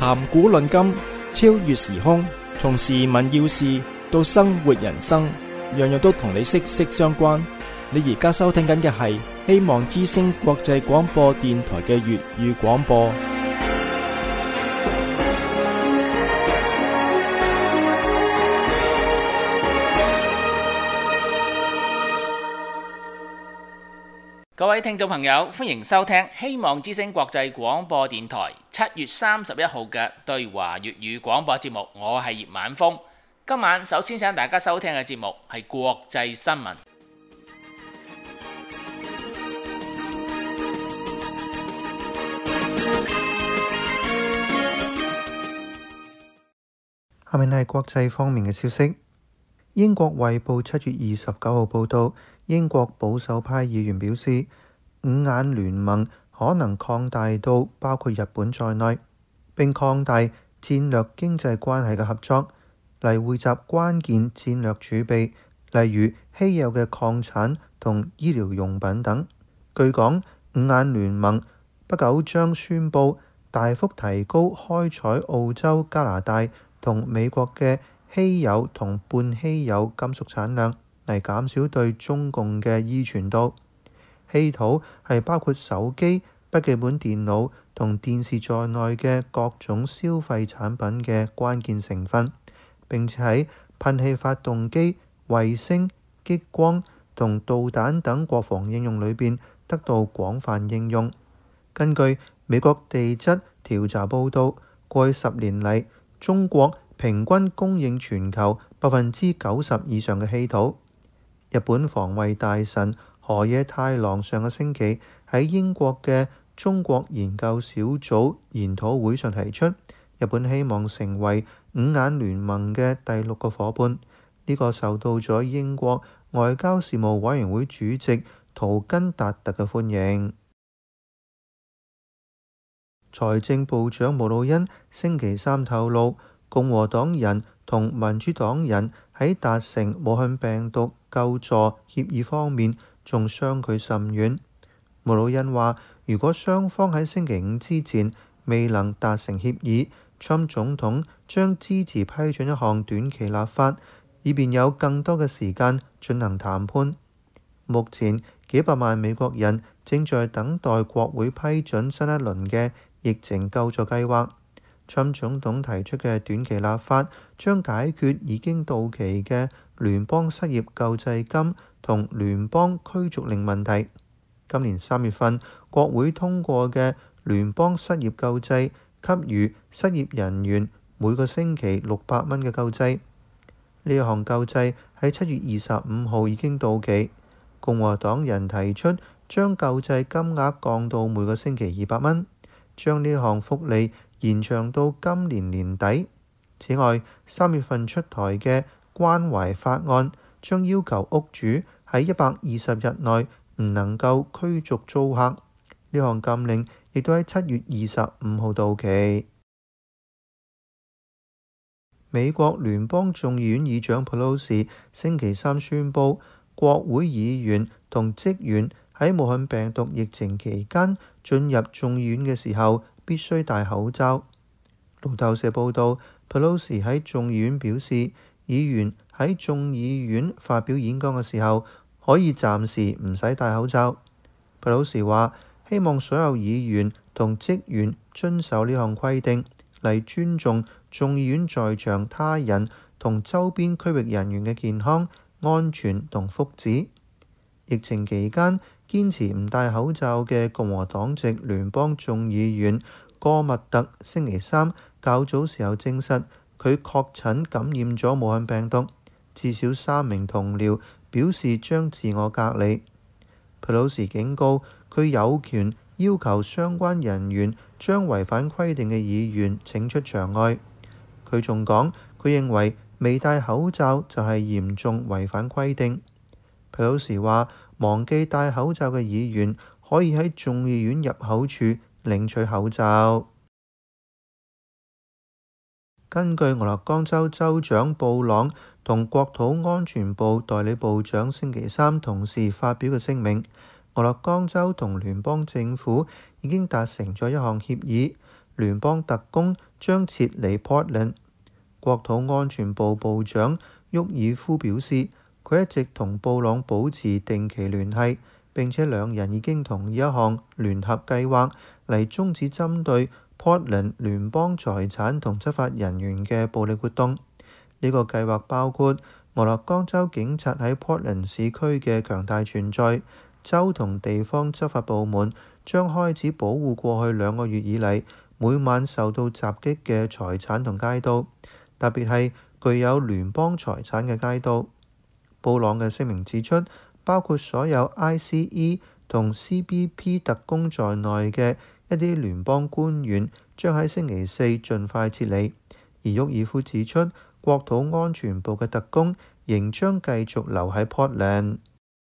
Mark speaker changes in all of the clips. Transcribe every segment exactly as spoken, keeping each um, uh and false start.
Speaker 1: 談古論今，超越時空，從時聞要事到生活人生，樣樣都同你息息相關。你而家收聽緊嘅係希望之聲國際廣播電台嘅粵語廣播。
Speaker 2: 各位聽眾朋友，歡迎收聽希望之聲國際廣播電台七月三十一號嘅對華粵語廣播節目。我係葉晚風。今晚首先請大家收聽嘅節目係國際新聞。
Speaker 3: 下面係國際方面嘅消息。英國衛報七月二十九號報道，英國保守派議員表示，五眼聯盟可能擴大到包括日本在內，並擴大戰略經濟關係嘅合作，嚟匯集關鍵戰略儲備，例如稀有嘅礦產同醫療用品等。據講，五眼聯盟不久將宣布大幅提高開採澳洲、加拿大同美國嘅稀有同半稀有金屬產量，嚟減少對中共嘅依存度。稀土係包括手機、筆記本電腦同電視在內嘅各種消費產品嘅關鍵成分，並且喺噴氣發動機、衛星、激光同導彈等國防應用裏邊得到廣泛應用。根據美國地質調查報導，過去十年嚟，中國平均供應全球百分之九十以上嘅稀土。日本防衛大臣河野太郎上個星期喺英國嘅中國研究小組研討會上提出，日本希望成為五眼聯盟嘅第六個夥伴。呢、這個受到咗英國外交事務委員會主席圖根達特嘅歡迎。財政部長穆魯恩星期三透露，共和黨人同民主黨人喺達成武漢病毒救助協議方面仲相距甚遠。穆魯恩話，如果雙方喺星期五之前未能達成協議，川普總統將支持批准一項短期立法，以便有更多嘅時間進行談判。目前幾百萬美國人正在等待國會批准新一輪嘅疫情救助計劃。川普總統提出嘅短期立法將解決已經到期嘅聯邦失業救濟金同聯邦驅逐令問題。今年三月份，國會通過嘅聯邦失業救濟給予失業人員每個星期六百蚊嘅救濟。呢一項救濟喺七月二十五號已經到期。共和黨人提出將救濟金額降到每個星期二百蚊，將呢項福利延長到今年年底。此外，三月份出台嘅關懷法案將要求屋主喺一百二十日內唔能夠驅逐租客。呢項禁令亦都喺七月二十五號到期。美國聯邦眾議院議長佩洛西星期三宣布，國會議員同職員喺武漢病毒疫情期間進入眾議院嘅時候必須戴口罩。路透社報道，佩洛西喺眾議院表示，議員喺眾議院發表演講嘅時候可以暫時唔使戴口罩。佩洛西話，希望所有議員同職員遵守呢項規定，嚟尊重眾議院在場他人同周邊區域人員嘅健康、安全同福祉。疫情期間堅持唔戴口罩嘅共和黨籍聯邦眾議員戈密特星期三較早時候證實，佢確診感染咗武漢病毒，至少三名同僚表示將自我隔離。佩洛西警告，佢有權要求相關人員將違反規定嘅議員請出場外。佢仲講，佢認為未戴口罩就係嚴重違反規定。佩洛西話，忘記戴口罩嘅議員可以喺眾議院入口處領取口罩。根據俄勒岡州州長布朗同國土安全部代理部長星期三同時發表嘅聲明，俄勒岡州同聯邦政府已經達成咗一項協議，聯邦特工將撤離 Portland。國土安全部部長沃爾夫表示，佢一直同布朗保持定期聯繫，並且兩人已經同意一項聯合計劃嚟終止針對 Portland 聯邦財產同執法人員嘅暴力活動。呢個計劃包括俄勒岡州警察喺 Portland 市區嘅強大存在，州同地方執法部門將開始保護過去兩個月以嚟每晚受到襲擊嘅財產同街道，特別係具有聯邦財產嘅街道。布朗嘅聲明指出，包括所有 I C E 同 C B P 特工在內嘅一啲聯邦官員將喺星期四盡快撤離。而沃爾夫指出，國土安全部嘅特工仍將繼續留喺 Portland。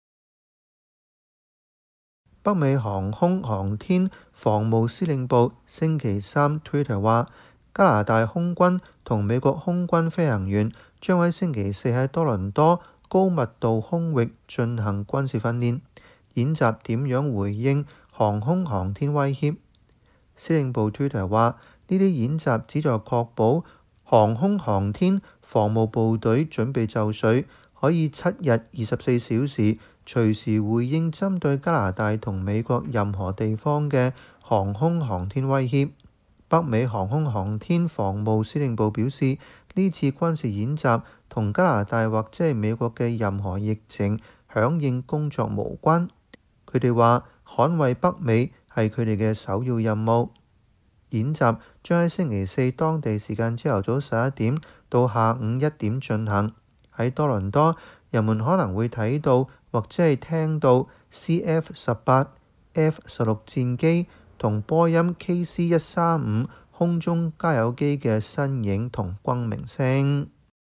Speaker 3: 北美航空航天防務司令部星期三 Twitter 話，加拿大空軍同美國空軍飛行員將喺星期四喺多倫多高密度空域進行軍事訓練，演習點樣回應航空航天威脅。司令部 Twitter 話，呢啲演習旨在確保航空航天防務部隊準備就緒，可以七日二十四小時隨時回應針對加拿大同美國任何地方嘅航空航天威脅。北美航空航天防務司令部表示，呢次軍事演習同加拿大或者係美國嘅任何疫情響應工作無關。佢哋話，捍衛北美係佢哋嘅首要任務。演習將喺星期四當地時間朝頭早十一點到下午一點進行。喺多倫多，人們可能會睇到或者係聽到 C F 十八、F 十六戰機同波音 K C 一三五空中加油機嘅身影同轟鳴聲。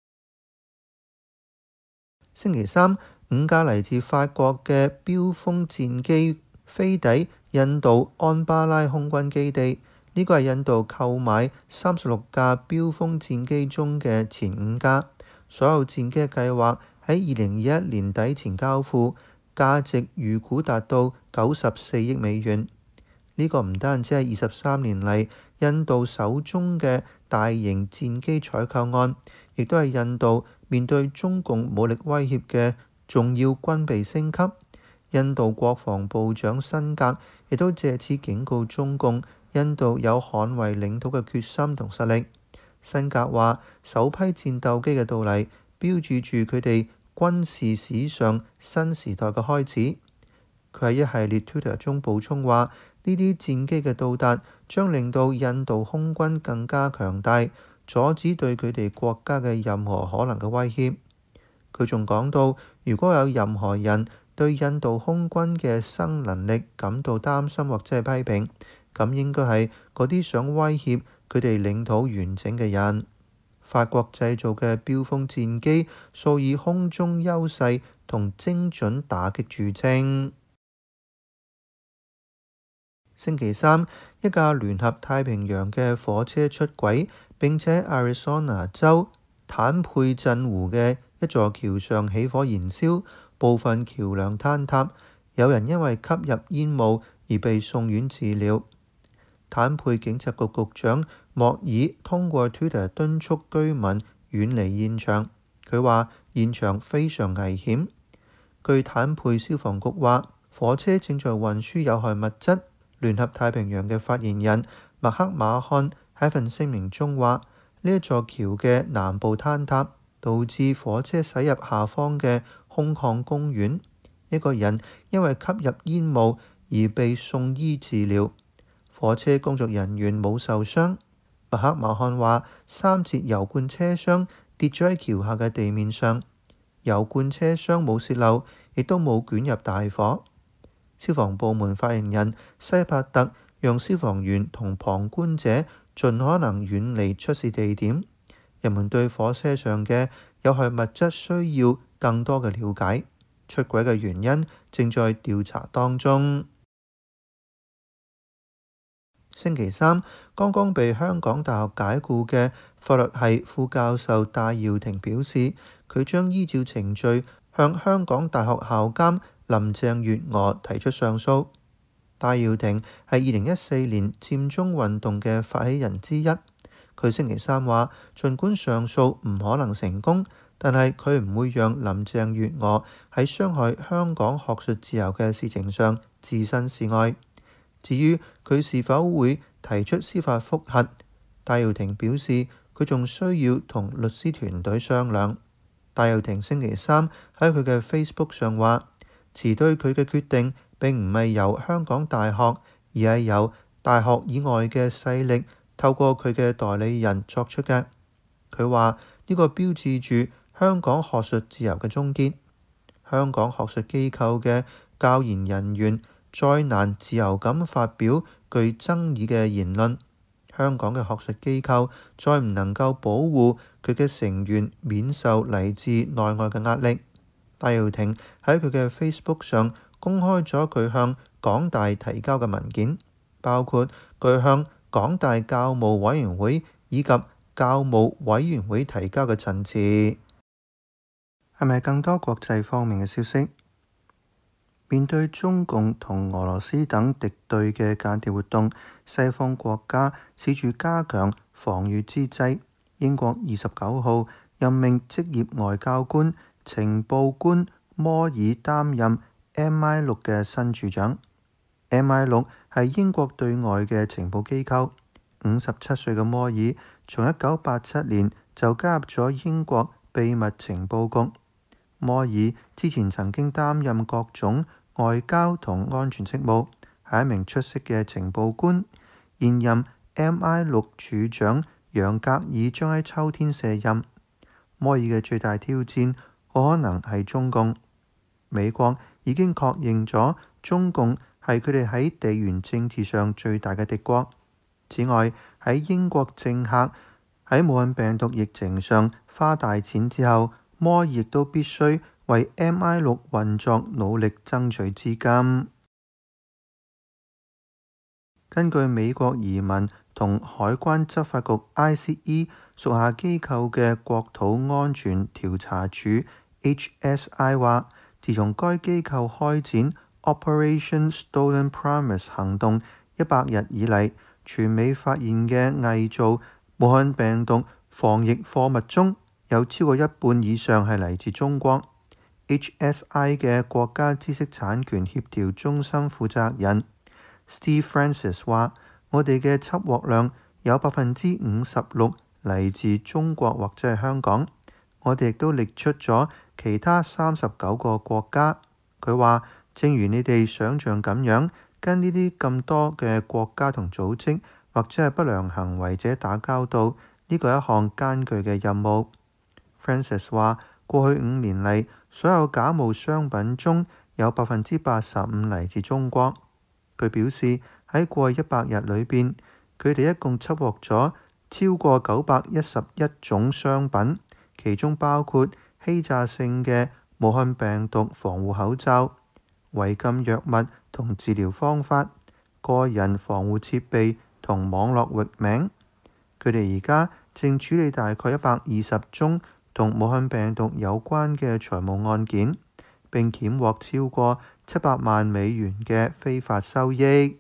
Speaker 3: 星期三，五架嚟自法國嘅標風戰機飛抵印度安巴拉空軍基地。呢個係印度購買三十六架標風戰機中嘅前五架，所有戰機嘅計劃喺二零二一年底前交付，價值預估達到九十四億美元。呢個唔單止係二十三年嚟印度手中嘅大型戰機採購案，亦都係印度面對中共武力威脅嘅重要軍備升級。印度國防部長辛格亦都借此警告中共，印度有捍衛領土嘅決心同實力。辛格話，首批戰鬥機嘅到嚟，標誌住佢哋軍事史上新時代嘅開始。佢喺一系列 Twitter 中補充話，呢啲戰機嘅到達將令到印度空軍更加強大，阻止對佢哋國家嘅任何可能嘅威脅。佢仲講到，如果有任何人對印度空軍嘅新能力感到擔心或者係批評，咁應該係嗰啲想威脅佢哋領土完整嘅人。法國製造嘅標風戰機素以空中優勢同精準打擊著稱。星期三，一架聯合太平洋嘅火車出軌，並且喺 Arizona 州坦佩鎮湖嘅一座橋上起火燃燒，部分橋梁坍塌，有人因為吸入煙霧而被送院治療。坦佩警察局局長莫爾通過 Twitter 敦促居民遠離現場。佢話現場非常危險。據坦佩消防局話，火車正在運輸有害物質。聯合太平洋嘅發言人麥克馬漢喺份聲明中話，呢一座橋嘅南部坍塌，導致火車駛入下方嘅空曠公園。一個人因為吸入煙霧而被送醫治療。火車工作人員冇受傷。麥克馬漢話，三節油罐車廂跌咗喺橋下嘅地面上，油罐車廂冇洩漏，亦都冇捲入大火。消防部門發言人西帕特讓消防員同旁觀者盡可能遠離出事地點。人們對火車上嘅有害物質需要更多嘅了解。出軌嘅原因正在調查當中。星期三，剛剛被香港大學解僱嘅法律系副教授戴耀廷表示，佢將依照程序向香港大學校監林鄭月娥提出上訴。戴耀廷係二零一四年佔中運動嘅發起人之一， 佢星期三話，儘管上訴唔可能成功，但係佢唔會讓林鄭月娥喺傷害香港學術自由嘅事情上置身事外。至於佢是否會提出司法覆核，戴耀廷表示佢仲需要同律師團隊商量。戴耀廷星期三喺佢嘅 Facebook 上話，辭退佢嘅決定並唔係由香港大學，而係由大學以外嘅勢力透過佢嘅代理人作出嘅。佢話呢個標誌住香港學術自由嘅終結。香港學術機構嘅教研人員再難自由咁發表具爭議嘅言論，香港嘅學術機構再唔能夠保護佢嘅成員免受嚟自內外嘅壓力。戴耀廷喺佢嘅 Facebook 上公開咗佢向港大提交嘅文件，包括佢向港大教務委員會以及教務委員會提交嘅陳詞。係咪更多國際方面嘅消息？面對中共同俄羅斯等敵對嘅間諜活動，西方國家試住加強防禦之際，英國二十九號任命職業外交官、情報官摩爾擔任 M I 六嘅新處長。M I 六係英國對外嘅情報機構。五十七歲嘅摩爾從一九八七年就加入咗英國秘密情報局。摩爾之前曾經擔任各種外交同安全職務，係一名出色嘅情報官。現任 M I 六處長楊格爾將喺秋天卸任。摩爾嘅最大挑戰好可能係中共。美國已經確認咗中共係佢哋喺地緣政治上最大嘅敵國。此外，喺英國政客喺武漢病毒疫情上花大錢之後，摩爾亦都必須為 M I 六運作努力爭取資金。根據美國移民同海關執法局 I C E 屬下機構嘅國土安全調查處 H S I 話，自從該機構開展 Operation Stolen Promise 行動一百日以嚟，全美發現嘅偽造武漢病毒防疫貨物中有超過一半以上係嚟自中國。H S I 嘅國家知識產權協調中心負責人 Steve Francis 話，我哋嘅緝獲量有百分之五十六嚟自中國或者係香港。我哋亦都列出咗其他三十九個國家。佢話，正如你哋想象咁樣，跟呢啲咁多嘅國家同組織或者係不良行為者打交道，呢個係一項艱巨嘅任務。Francis 話，過去五年嚟，所有假冒商品中有百分之八十五嚟自中國。佢表示喺過去一百日裏邊，佢哋一共緝獲咗超過九百一十一種商品，其中包括欺詐性嘅武漢病毒防護口罩、違禁藥物同治療方法、個人防護設備同網絡域名。佢哋而家正處理大概一百二十宗同武漢病毒有關嘅財務案件，並檢獲超過七百萬美元嘅非法收益。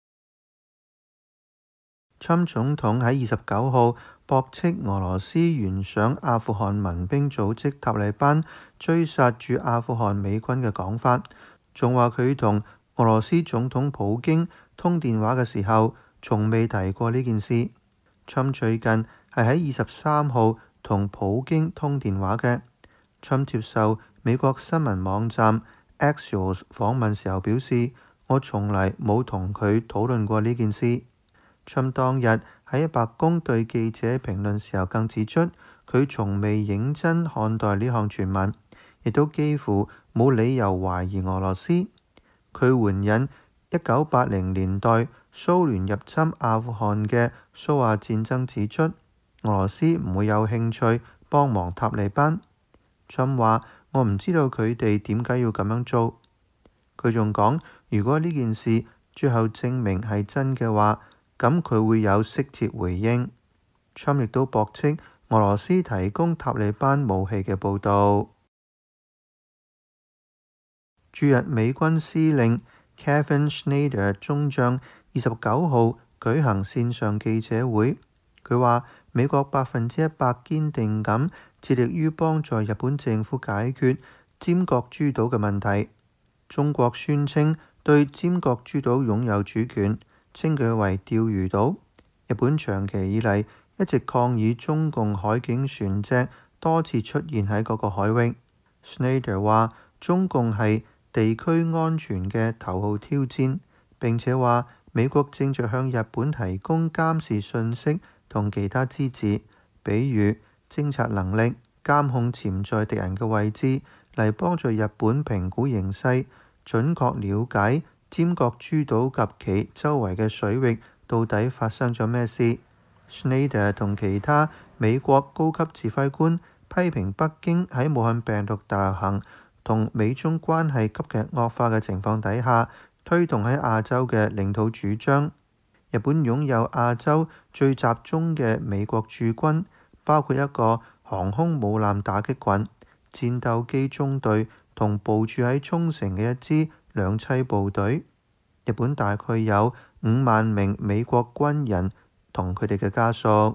Speaker 3: 川普總統喺二十九號駁斥俄羅斯懸賞阿富汗民兵組織塔利班追殺駐阿富汗美軍嘅講法，仲話佢同俄羅斯總統普京通電話嘅時候，從未提過呢件事。川普最近係喺二十三號同普京通電話嘅。川普接受美國新聞網站 Axios 訪問時候表示，我從來冇同佢討論過呢件事。川普當日喺白宮對記者評論時候更指出，佢從未認真看待呢項傳聞，亦都幾乎冇理由懷疑俄羅斯。佢援引一九八零年代蘇聯入侵阿富汗嘅蘇阿戰爭指出，俄羅斯唔會有興趣幫忙塔利班。川普話：我唔知道佢哋點解要咁樣做。佢仲講，如果呢件事最後證明係真嘅話，咁佢會有適切回應。川普亦都駁斥俄羅斯提供塔利班武器嘅報導。駐日美軍司令 Kevin Schneider 中將二十九號舉行線上記者會， 佢話美國百分之一百堅定咁致力於幫助日本政府解決尖閣諸島嘅問題。中國宣稱對尖閣諸島擁有主權，稱佢為釣魚島。日本長期以嚟一直抗議中共海警船隻多次出現喺嗰個海域。Schneider 話中共係地區安全嘅頭號挑戰，並且話美國正在向日本提供監視信息同其他資質，比如偵察能力、監控潛在敵人嘅位置，嚟幫助日本評估形勢，準確了解尖閣諸島及其周圍嘅水域到底發生咗咩事。Schneider 同其他美國高級指揮官批評北京喺武漢病毒大流行同美中關係急劇惡化嘅情況底下，推動喺亞洲嘅領土主張。日本擁有亞洲最集中嘅美國駐軍，包括一個航空母艦打擊群、戰鬥機中隊同部署喺沖繩嘅一支兩棲部隊。日本大概有五萬名美國軍人同佢哋嘅家屬。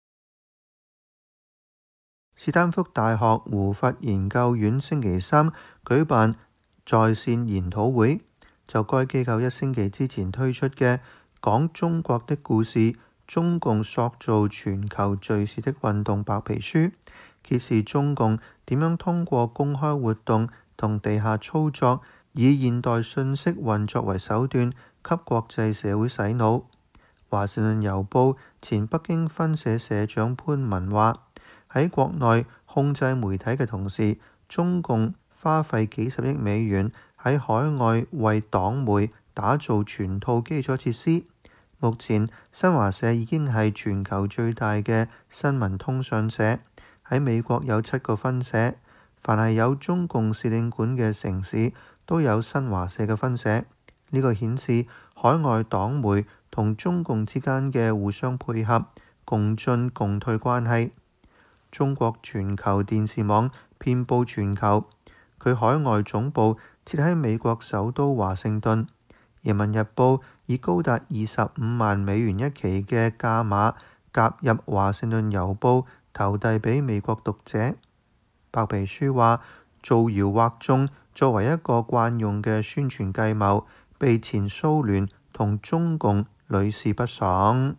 Speaker 3: 斯坦福大學胡佛研究院星期三舉辦在線研討會，就該機構一星期之前推出嘅講中國的故事，中共塑造全球敘事的運動白皮書，揭示中共點樣通過公開活動同地下操作，以現代信息運作為手段，給國際社會洗腦。華盛頓郵報前北京分社社長潘文話：喺國內控制媒體嘅同時，中共花費幾十億美元喺海外為黨媒打造全套基礎設施。目前新華社已經係全球最大嘅新聞通訊社，喺美國有七個分社，凡係有中共使領館嘅城市都有新華社嘅分社。呢個顯示海外黨媒同中共之間嘅互相配合、共進共退關係。中國全球電視網遍佈全球，佢海外總部設喺美國首都華盛頓。人民日報以高達二十五萬美元一期嘅價碼夾入華盛頓郵報，投遞俾美國讀者。白皮書話，造謠惑眾作為一個慣用嘅宣傳計謀，被前蘇聯同中共屢試不爽。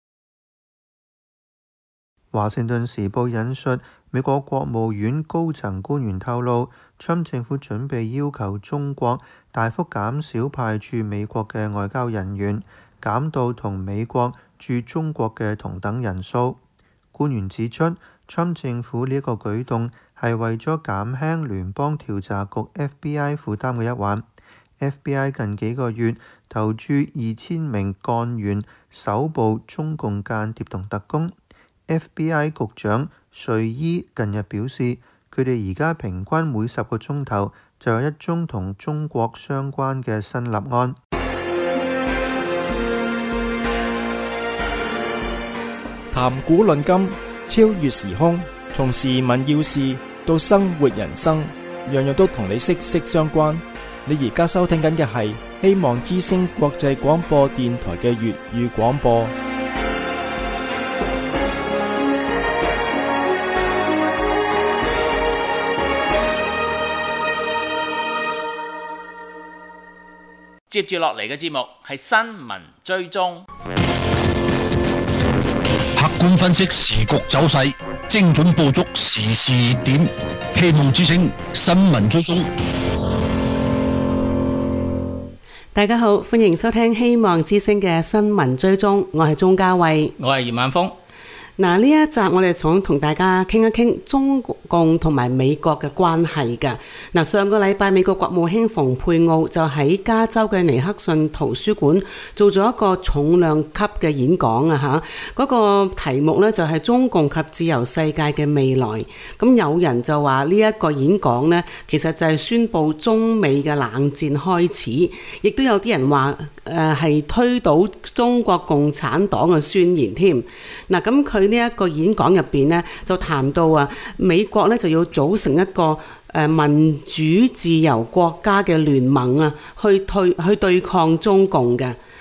Speaker 3: 華盛頓時報引述美國國務院高層官員透露，川普政府準備要求中國大幅減少派駐美國嘅外交人員，減到同美國駐中國嘅同等人數。官員指出，川普政府呢一個舉動係為咗減輕聯邦調查局 F B I 負擔嘅一環。F B I 近幾個月投駐二千名幹員，搜捕中共間諜同特工。F B I 局長瑞伊近日表示，佢哋而家平均每十個鐘頭就有一宗同中國相關嘅新立案。
Speaker 1: 談古論今，超越時空，從時聞要事到生活人生，樣樣都同你息息相關。你而家收聽緊嘅係希望之聲國際廣播電台嘅粵語廣播。
Speaker 2: 接住落嚟嘅節目係新聞追蹤，
Speaker 4: 客觀分析時局走勢，精準捕捉時事熱點。希望之聲新聞追蹤。
Speaker 5: 大家好，歡迎收聽希望之聲嘅新聞追蹤，我係鍾嘉慧，
Speaker 2: 我係葉晚峰。
Speaker 5: 嗱，呢一集我哋想同大家傾一傾中共同埋美國嘅關係㗎。嗱，上個禮拜美國國務卿蓬佩奧就喺加州嘅尼克遜圖書館做咗一個重量級嘅演講啊！嚇，嗰個題目呢就係中共及自由世界嘅未來。咁有人就話呢一個演講呢，其實就係宣布中美嘅冷戰開始，亦都有啲人話誒係推倒中國共產黨嘅宣言添。嗱，咁佢呢一個演講入邊呢，就談到啊，美國呢就要組成一個誒民主自由國家嘅聯盟啊，去退去對抗中共嘅。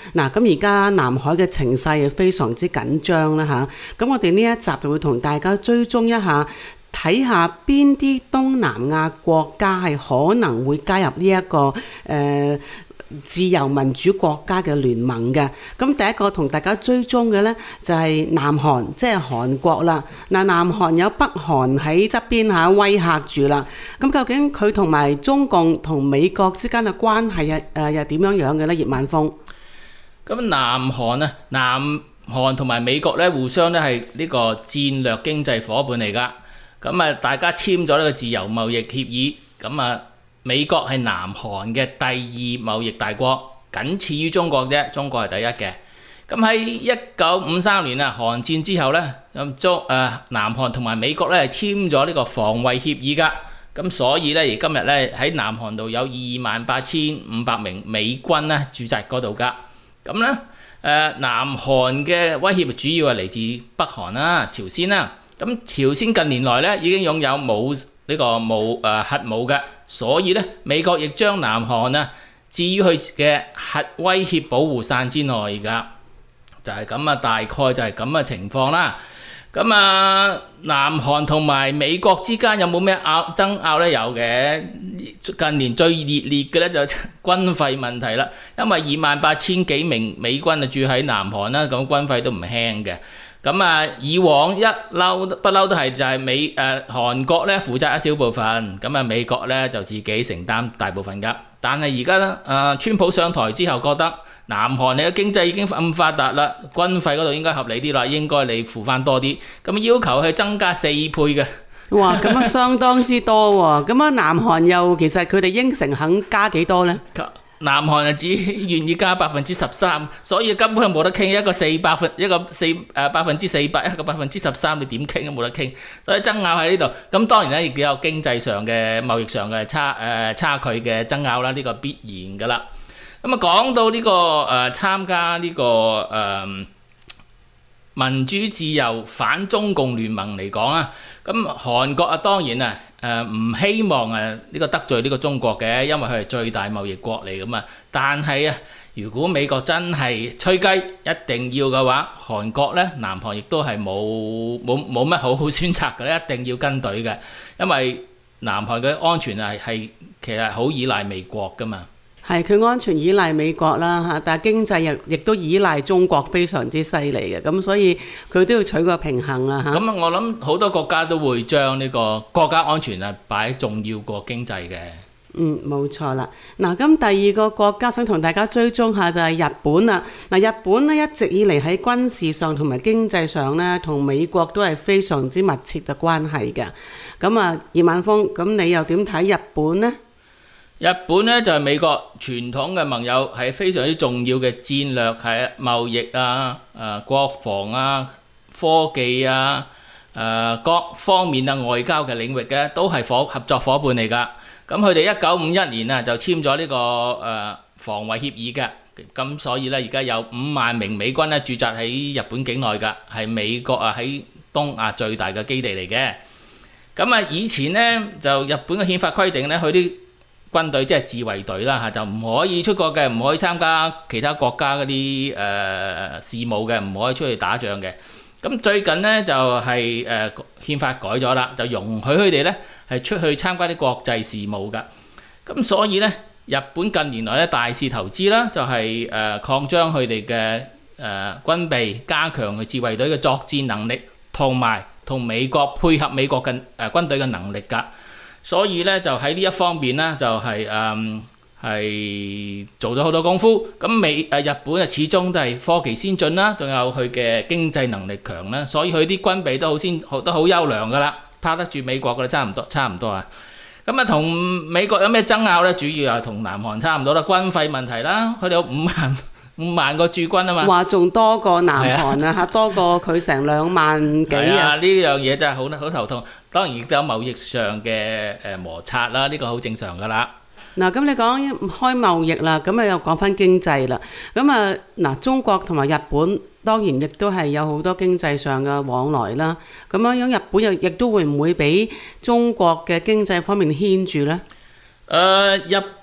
Speaker 5: 嗱，咁而家南海嘅情勢係非常之緊張啦嚇，咁我哋呢一集就會同大家追蹤一下，睇下邊啲東南亞國家係可能會加入呢、這、一個誒、呃、自由民主國家嘅聯盟嘅。咁第一個同大家追蹤嘅呢，就係、是、南韓，即係韓國啦。嗱，南韓有北韓喺側邊嚇威嚇住啦。咁究竟佢同埋中共同美國之間嘅關係又誒又點樣樣嘅呢？葉晚風。
Speaker 2: 咁南韓啊，南韓同埋美國咧，互相咧係呢個戰略經濟夥伴嚟噶。咁啊，大家簽咗呢個自由貿易協議。咁啊，美國係南韓嘅第二貿易大國，僅次於中國啫。中國係第一嘅。咁喺一九五三年啊，韓戰之後咧，咁中誒南韓同埋美國咧係簽咗呢個防衛協議噶。咁所以咧，而今日咧喺南韓度有二萬八千五百名美軍咧駐紮嗰度噶。咁咧誒，南韓嘅威脅主要係嚟自北韓啦、朝鮮啦。咁朝鮮近年來咧已經擁有武呢、這個武誒、呃、核武嘅，所以咧美國亦將南韓啊置於佢嘅核威脅保護傘之內㗎，就係咁啊，大概就係咁嘅情況啦。咁啊，南韓同埋美國之間有冇咩拗爭拗咧？有嘅，近年最熱烈嘅咧就係軍費問題啦，因為二萬八千幾名美軍啊住喺南韓啦，咁軍費都唔輕嘅。咁啊，以往一嬲不嬲都係就係美誒、呃、韓國咧負責一小部分，咁啊美國咧就自己承擔大部分噶。但係而家咧誒川普上台之後，覺得南韓你嘅經濟已經咁發達啦，軍費嗰度應該合理啲啦，應該你付翻多啲，咁要求佢增加四倍嘅。
Speaker 5: 哇，咁啊相當之多喎。咁啊南韓又其實佢哋應承肯加幾多呢？
Speaker 2: 南韓啊只願意加百分之十三，所以根本係冇得傾。一個四百分，一個四誒百分之四百，一個百分之十三，你點傾都冇得傾。所以爭拗喺呢度。咁當然咧，亦都有經濟上嘅貿易上嘅差誒、呃、差距嘅爭拗啦，呢、這個必然噶啦。咁啊講到呢、這個誒、呃、參加呢、這個誒、呃、民主自由反中共聯盟嚟講啊，咁韓國啊當然啊。誒唔、呃、希望誒呢個得罪呢個中國嘅，因為佢係最大貿易國嚟㗎嘛。但係啊，如果美國真係吹雞一定要嘅話，韓國咧南韓亦都係冇冇冇乜好好選擇嘅咧，一定要跟隊嘅，因為南韓嘅安全係係其實好依賴美國㗎嘛。
Speaker 5: 係佢安全依賴美國啦嚇，但係經濟又亦都依賴中國非常之犀利嘅，咁所以佢都要取個平衡啊嚇。
Speaker 2: 咁我諗好多國家都會將呢個國家安全啊擺重要過經濟嘅。
Speaker 5: 嗯，冇錯啦。嗱，咁第二個國家想同大家追蹤下就係日本啦。嗱，日本呢一直以嚟喺軍事上同埋經濟上呢，同美國都係非常之密切嘅關係嘅。咁啊，葉晚風，咁你又點睇日本呢？
Speaker 2: 日本咧就係、是、美國傳統嘅盟友，係非常之重要嘅戰略，係貿易啊、誒、呃、國防啊、科技啊、誒、呃、各方面啊外交嘅領域嘅都係伙合作夥伴嚟㗎。咁佢哋一九五一年啊就簽咗呢、這個誒、呃、防衛協議嘅，咁所以咧而家有五萬名美軍咧駐紮喺日本境內㗎，係美國啊喺東亞最大嘅基地嚟嘅。咁啊以前咧就日本嘅憲法規定咧，佢啲軍隊即係自衛隊啦嚇，就唔可以出國嘅，唔可以參加其他國家嗰啲誒事務嘅，唔可以出去打仗嘅。咁最近咧就係、是、誒、呃、憲法改咗啦，就容許佢哋咧係出去參加啲國際事務㗎。咁所以咧，日本近年來咧大肆投資啦，就係、是、誒、呃、擴張佢哋嘅誒軍備，加強佢自衛隊嘅作戰能力，同埋同美國配合美國嘅誒、呃、軍隊嘅能力㗎。所以咧就喺呢一方面咧就係誒係做咗好多功夫。咁美誒日本啊始終都係科技先進啦，仲有佢嘅經濟能力強啦，所以佢啲軍備都好先都好優良噶啦，拍得住美國噶啦，差唔多差唔多啊。咁啊同美國有咩爭拗咧？主要係同南韓差唔多啦，軍費問題啦，佢哋有五萬五萬個駐軍啊嘛，
Speaker 5: 話仲多過南韓啊嚇，多過佢成兩萬幾啊！
Speaker 2: 呢樣嘢真係好好頭痛。當然亦都有貿易上嘅誒摩擦啦，呢個好正常噶啦。
Speaker 5: 嗱，咁你講開貿易啦，咁啊又講翻經濟啦。咁啊嗱，中國同埋日本當然亦都係有好多經濟上嘅往來啦。咁樣樣日本又亦都會唔會俾中國嘅經濟方面牽住呢？
Speaker 2: 誒、呃，日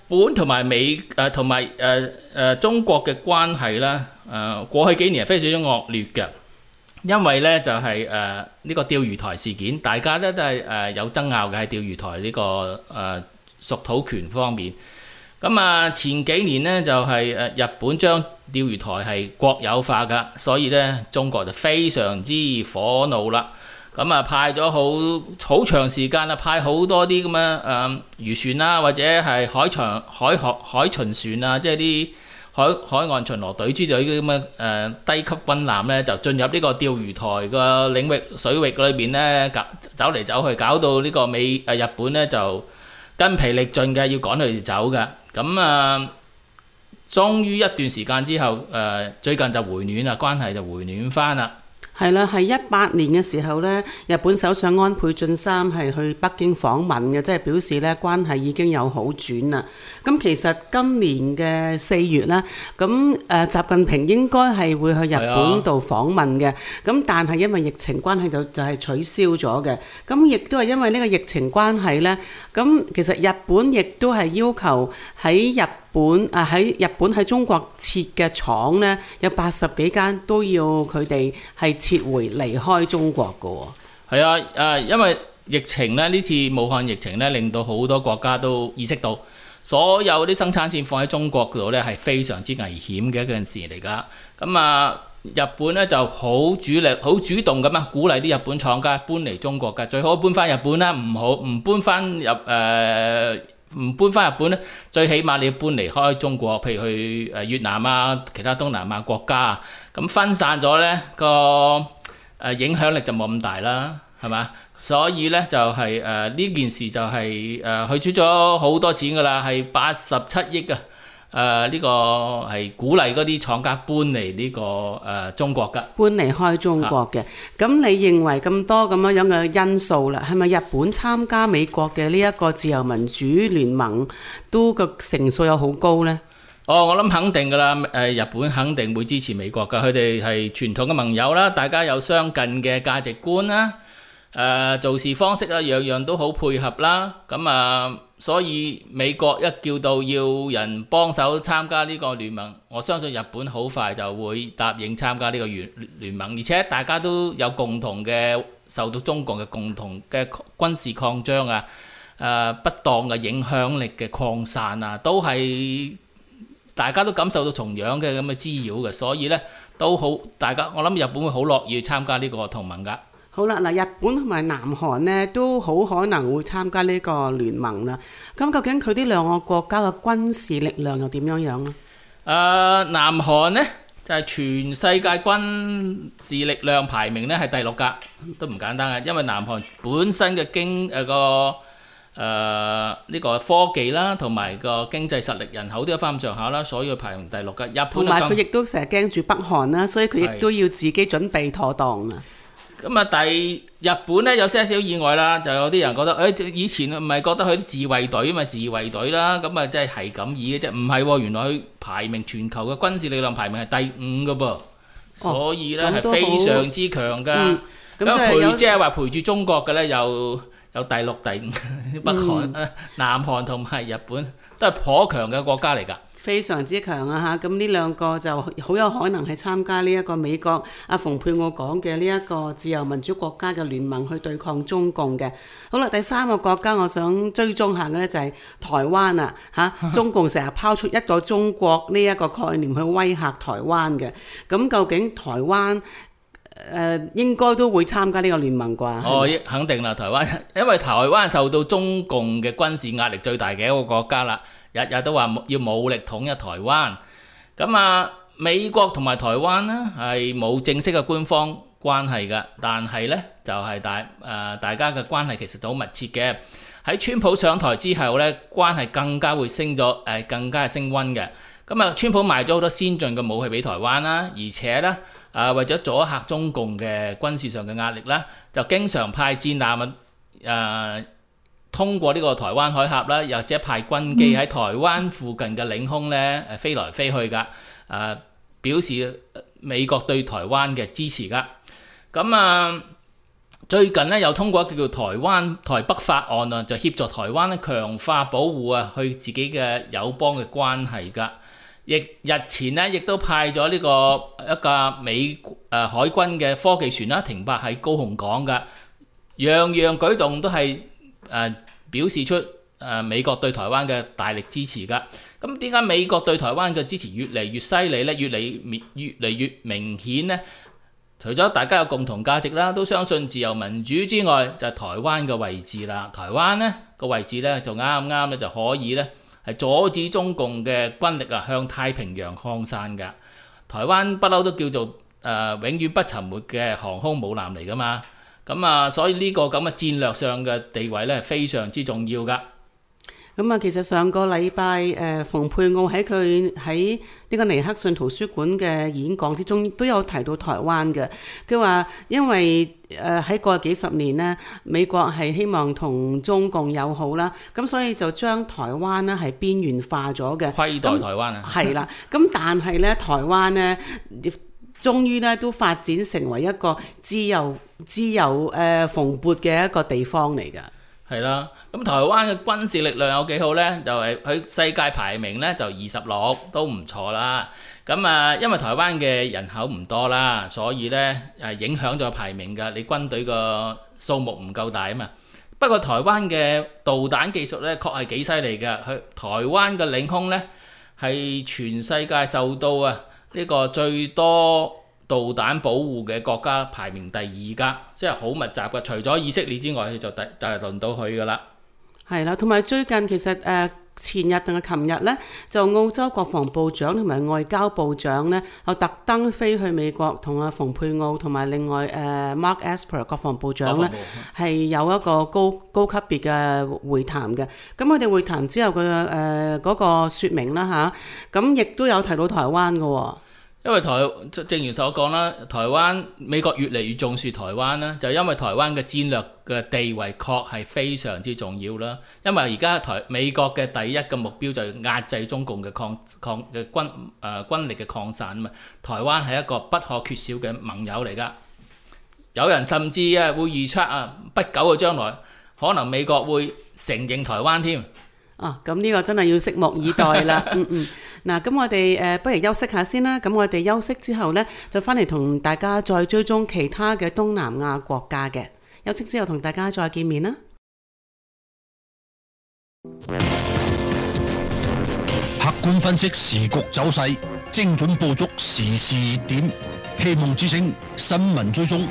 Speaker 2: 本同埋美誒同埋誒誒中國嘅關係咧，誒、呃、過去幾年係非常之惡劣嘅，因為咧就係誒呢個釣魚台事件，大家咧都係誒、呃、有爭拗嘅喺釣魚台呢、這個誒、呃、屬土權方面。咁啊前幾年咧就係、是、誒日本將釣魚台係國有化㗎，所以咧中國就非常之火怒啦。咁啊派咗好好長時間啦，派好多啲咁嘅誒漁船啦，或者係海長海海海巡船啊，即係啲海海岸巡邏隊之類啲咁嘅誒低級軍艦咧，就進入呢個釣魚台嘅領域水域裏邊咧，搞走嚟走去，搞到呢個美誒、呃、日本咧就筋疲力盡嘅，要趕佢哋走嘅。咁啊，終於一段時間之後，誒、呃、最近就回暖啦，關係就回暖翻啦。
Speaker 5: 係啦，係一八年嘅時候呢，日本首相安倍晉三係去北京訪問嘅，即係表示呢關係已經有好轉啦。咁其實今年嘅四月呢，咁誒習近平應該係會去日本度訪問嘅，咁但係因為疫情關係就就係取消咗嘅。咁亦都係因為呢個疫情關係呢，咁其實日本亦都係要求喺日本啊喺日本喺中國設嘅廠呢，有八十幾間都要佢哋係撤回離開中國嘅喎。係
Speaker 2: 啊，誒，因為疫情咧，呢次武漢疫情咧，令到好多國家都意識到，所有啲生產線放喺中國度咧係非常之危險嘅一件事嚟㗎。咁啊，日本咧就好主力、好主動咁啊，鼓勵啲日本廠家搬嚟中國㗎，最好搬翻日本啦，唔好唔搬翻入誒。呃唔搬翻日本咧，最起碼你要搬離開中國，譬如去誒越南啊、其他東南亞國家啊，咁分散咗咧個誒影響力就冇咁大啦，係嘛？所以咧就係誒呢件事就係誒佢出咗好多錢㗎啦，係八十七億啊！誒呢、呃這個係鼓勵嗰啲廠家搬嚟呢、這個誒、呃、中國㗎，
Speaker 5: 搬離開中國嘅。咁、啊、你認為咁多咁樣樣嘅因素啦，係咪日本參加美國嘅呢一個自由民主聯盟都個成數有好高呢？
Speaker 2: 哦，我諗肯定㗎啦。誒，日本肯定會支持美國㗎，佢哋係傳統嘅盟友啦，大家有相近嘅價值觀啦，誒、呃、做事方式啦，樣樣都好配合啦。咁啊〜所以美國一叫到要人幫手參加呢個聯盟，我相信日本好快就會答應參加呢個聯聯盟，而且大家都有共同嘅受到中國嘅共同嘅軍事擴張啊、誒、呃、不當嘅影響力嘅擴散啊，都係大家都感受到同樣嘅咁嘅滋擾嘅，所以呢都好，大家我諗日本會好樂意參加呢個同盟㗎。
Speaker 5: 好啦，嗱，日本同埋南韓呢都好可能會參加呢個聯盟啦。咁究竟佢啲兩個國家嘅軍事力量又點樣樣呢？誒、
Speaker 2: 呃，南韓呢就係、是、全世界軍事力量排名呢係第六格，都唔簡單嘅。因為南韓本身嘅經誒、呃、個誒呢、呃這個科技啦，同埋個經濟實力、人口都有翻咁上下啦，所以佢排名第六格。日本同埋佢亦都成日驚住北韓啦，所以佢亦都要自己準備妥當啊。咁啊，第日本咧有些少意外啦，就有啲人覺得，誒、哎、以前唔係覺得佢啲自衛隊咪自衛隊啦，咁啊即係係咁意嘅啫，唔係喎，原來佢排名全球嘅軍事力量排名係第五嘅噃，哦、所以咧係非常之強㗎。咁、嗯、陪即係話陪住中國嘅咧，有有第六、第五，北韓、嗯、南韓同埋日本都係頗強嘅國家嚟㗎。
Speaker 5: 非常之強啊！嚇，咁呢兩個就好有可能係參加呢一個美國阿蓬佩奧講嘅呢一個自由民主國家嘅聯盟去對抗中共嘅。好啦，第三個國家我想追蹤下嘅咧就係台灣啊！嚇，中共成日拋出一個中國呢一個概念去威嚇台灣嘅。咁究竟台灣誒、呃、應該都會參加呢個聯盟啩？
Speaker 2: 哦，肯定啦，台灣因為台灣受到中共嘅軍事壓力最大嘅一個國家啦。日日都話要武力統一台灣，咁啊美國同埋台灣呢係冇正式嘅官方關係㗎，但係呢就係、是、大誒、呃、大家嘅關係其實都好密切嘅。喺川普上台之後呢，關係更加會升咗誒、呃，更加係升溫嘅。咁啊，川普賣咗好多先進嘅武器俾台灣啦，而且呢啊、呃、為咗阻嚇中共嘅軍事上嘅壓力啦，就經常派戰艦啊誒。呃通過呢個台灣海峽啦，又或者派軍機喺台灣附近嘅領空咧誒飛來飛去㗎，誒、呃、表示美國對台灣嘅支持㗎。咁啊最近咧又通過一個叫台灣台北法案啊，就協助台灣咧強化保護啊，去自己嘅友邦嘅關係㗎。亦日前咧亦都派咗呢個一架美誒、呃、海軍嘅科技船啦，停泊喺高雄港㗎。樣樣舉動都係誒、呃、表示出誒、呃、美國對台灣嘅大力支持㗎。咁點解美國對台灣嘅支持越嚟越犀利咧？越嚟越嚟越明顯咧？除咗大家有共同價值啦，都相信自由民主之外，就係、是、台灣嘅位置啦。台灣咧個位置咧就啱啱咧就可以咧係阻止中共嘅軍力啊向太平洋擴散㗎。台灣不嬲都叫做誒、呃、永遠不沉沒嘅航空母艦嚟㗎嘛。咁啊，所以呢個咁嘅戰略上嘅地位咧係非常之重要㗎。
Speaker 5: 咁啊，其實上個禮拜誒，蓬佩奧喺佢喺呢個尼克遜圖書館嘅演講之中，都有提到台灣嘅。佢話因為誒喺過去幾十年呢，美國係希望同中共友好啦，咁所以就將台灣呢係邊緣化咗嘅，
Speaker 2: 虧待台灣啊。
Speaker 5: 係啦，咁但係咧，台灣呢，終於咧都發展成為一個自由、自由誒蓬勃嘅一個地方嚟㗎。
Speaker 2: 係啦，咁台灣嘅軍事力量有幾好呢？就係、是、佢世界排名呢，就二十六，都唔錯啦。咁啊，因為台灣嘅人口唔多啦，所以呢誒影響咗排名㗎。你軍隊個數目唔夠大啊嘛。不過台灣嘅導彈技術呢，確係幾犀利㗎。佢台灣嘅領空呢，係全世界受到啊呢個最多導彈保護嘅國家排名第二㗎，即係好密集嘅。除咗以色列之外，佢就第就係輪到佢㗎啦。係
Speaker 5: 啦，同埋最近其實誒、呃、前日定係琴日咧，就澳洲國防部長同埋外交部長咧，就特登飛去美國同阿蓬佩奧同埋另外誒、呃、Mark Esper 國防部長咧，係有一個高高級別嘅會談嘅。咁佢哋會談之後嘅誒嗰個説明啦嚇，咁亦都有提到台灣嘅喎、哦。
Speaker 2: 因為台正如所講啦，台灣美國越嚟越重視台灣啦，就因為台灣嘅戰略嘅地位確係非常之重要啦。因為而家台美國嘅第一個目標就係壓制中共嘅抗抗嘅軍誒、呃、軍力嘅擴散啊嘛。台灣係一個不可缺少嘅盟友嚟㗎。有人甚至啊會預測啊，不久嘅將來可能美國會承認台灣添。
Speaker 5: 哦，咁呢個真係要拭目以待啦。嗯嗯，嗱，咁我哋誒、呃、不如休息下先啦。咁我哋休息之後呢，就翻嚟同大家再追蹤其他嘅東南亞國家嘅。休息之後同大家再見面啦。
Speaker 4: 客觀分析時局走勢，精準捕捉時事熱點，希望之聲新聞追蹤。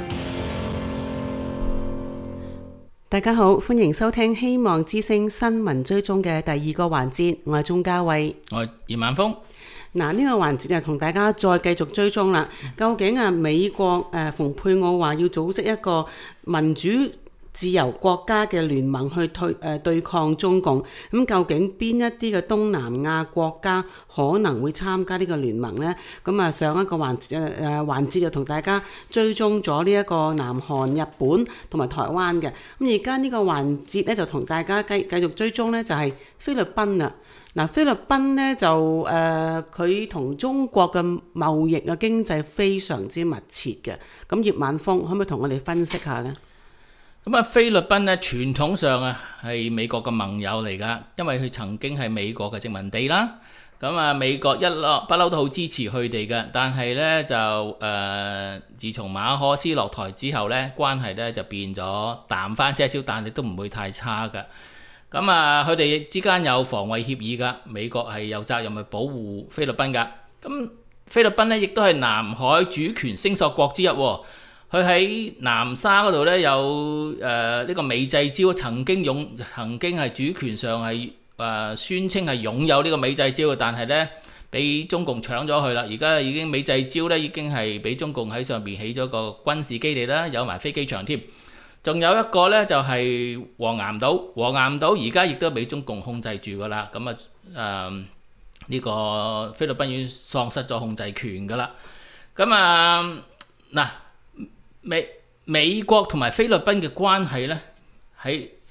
Speaker 5: 大家好，歡迎收聽希望之聲新聞追蹤嘅第二個環節，我係鍾嘉慧，
Speaker 2: 我係葉晚峰。
Speaker 5: 嗱，呢個環節就同大家再繼續追蹤啦。究竟啊，美國誒蓬佩奧話要組織一個民主自由國家嘅聯盟去對誒、呃、對抗中共，咁究竟邊一啲嘅東南亞國家可能會參加呢個聯盟呢？咁啊，上一個環節誒誒環節就同大家追蹤咗呢一個南韓、日本同埋台灣嘅。咁而家呢個環節咧就同大家繼繼續追蹤呢，就係菲律賓啦。嗱，菲律賓呢，就誒佢同中國嘅貿易啊經濟非常之密切嘅。咁葉晚峰可唔可以同我哋分析下呢？
Speaker 2: 咁啊，菲律賓咧傳統上啊係美國嘅盟友嚟㗎，因為佢曾經係美國嘅殖民地啦。咁啊，美國一落不嬲都好支持佢哋嘅，但係咧就誒、呃，自從馬可斯落台之後咧，關係咧就變咗淡翻些少，但係都唔會太差㗎。咁啊，佢哋之間有防衛協議㗎，美國係有責任去保護菲律賓㗎。咁菲律賓咧亦都係南海主權聲索國之一喎。佢喺南沙嗰度咧有誒呢、呃這個美濟礁，曾經擁曾經係主權上係誒、呃、宣稱係擁有呢個美濟礁嘅，但係咧俾中共搶咗去啦。而家已經美濟礁咧已經係俾中共喺上邊起咗個軍事基地啦，有埋飛機場添。仲有一個咧就係、是、黃岩島，黃岩島而家亦都俾中共控制住噶啦。咁啊誒呢個菲律賓已經喪失咗控制權噶啦。咁啊嗱。美美國同埋菲律賓嘅關係咧，喺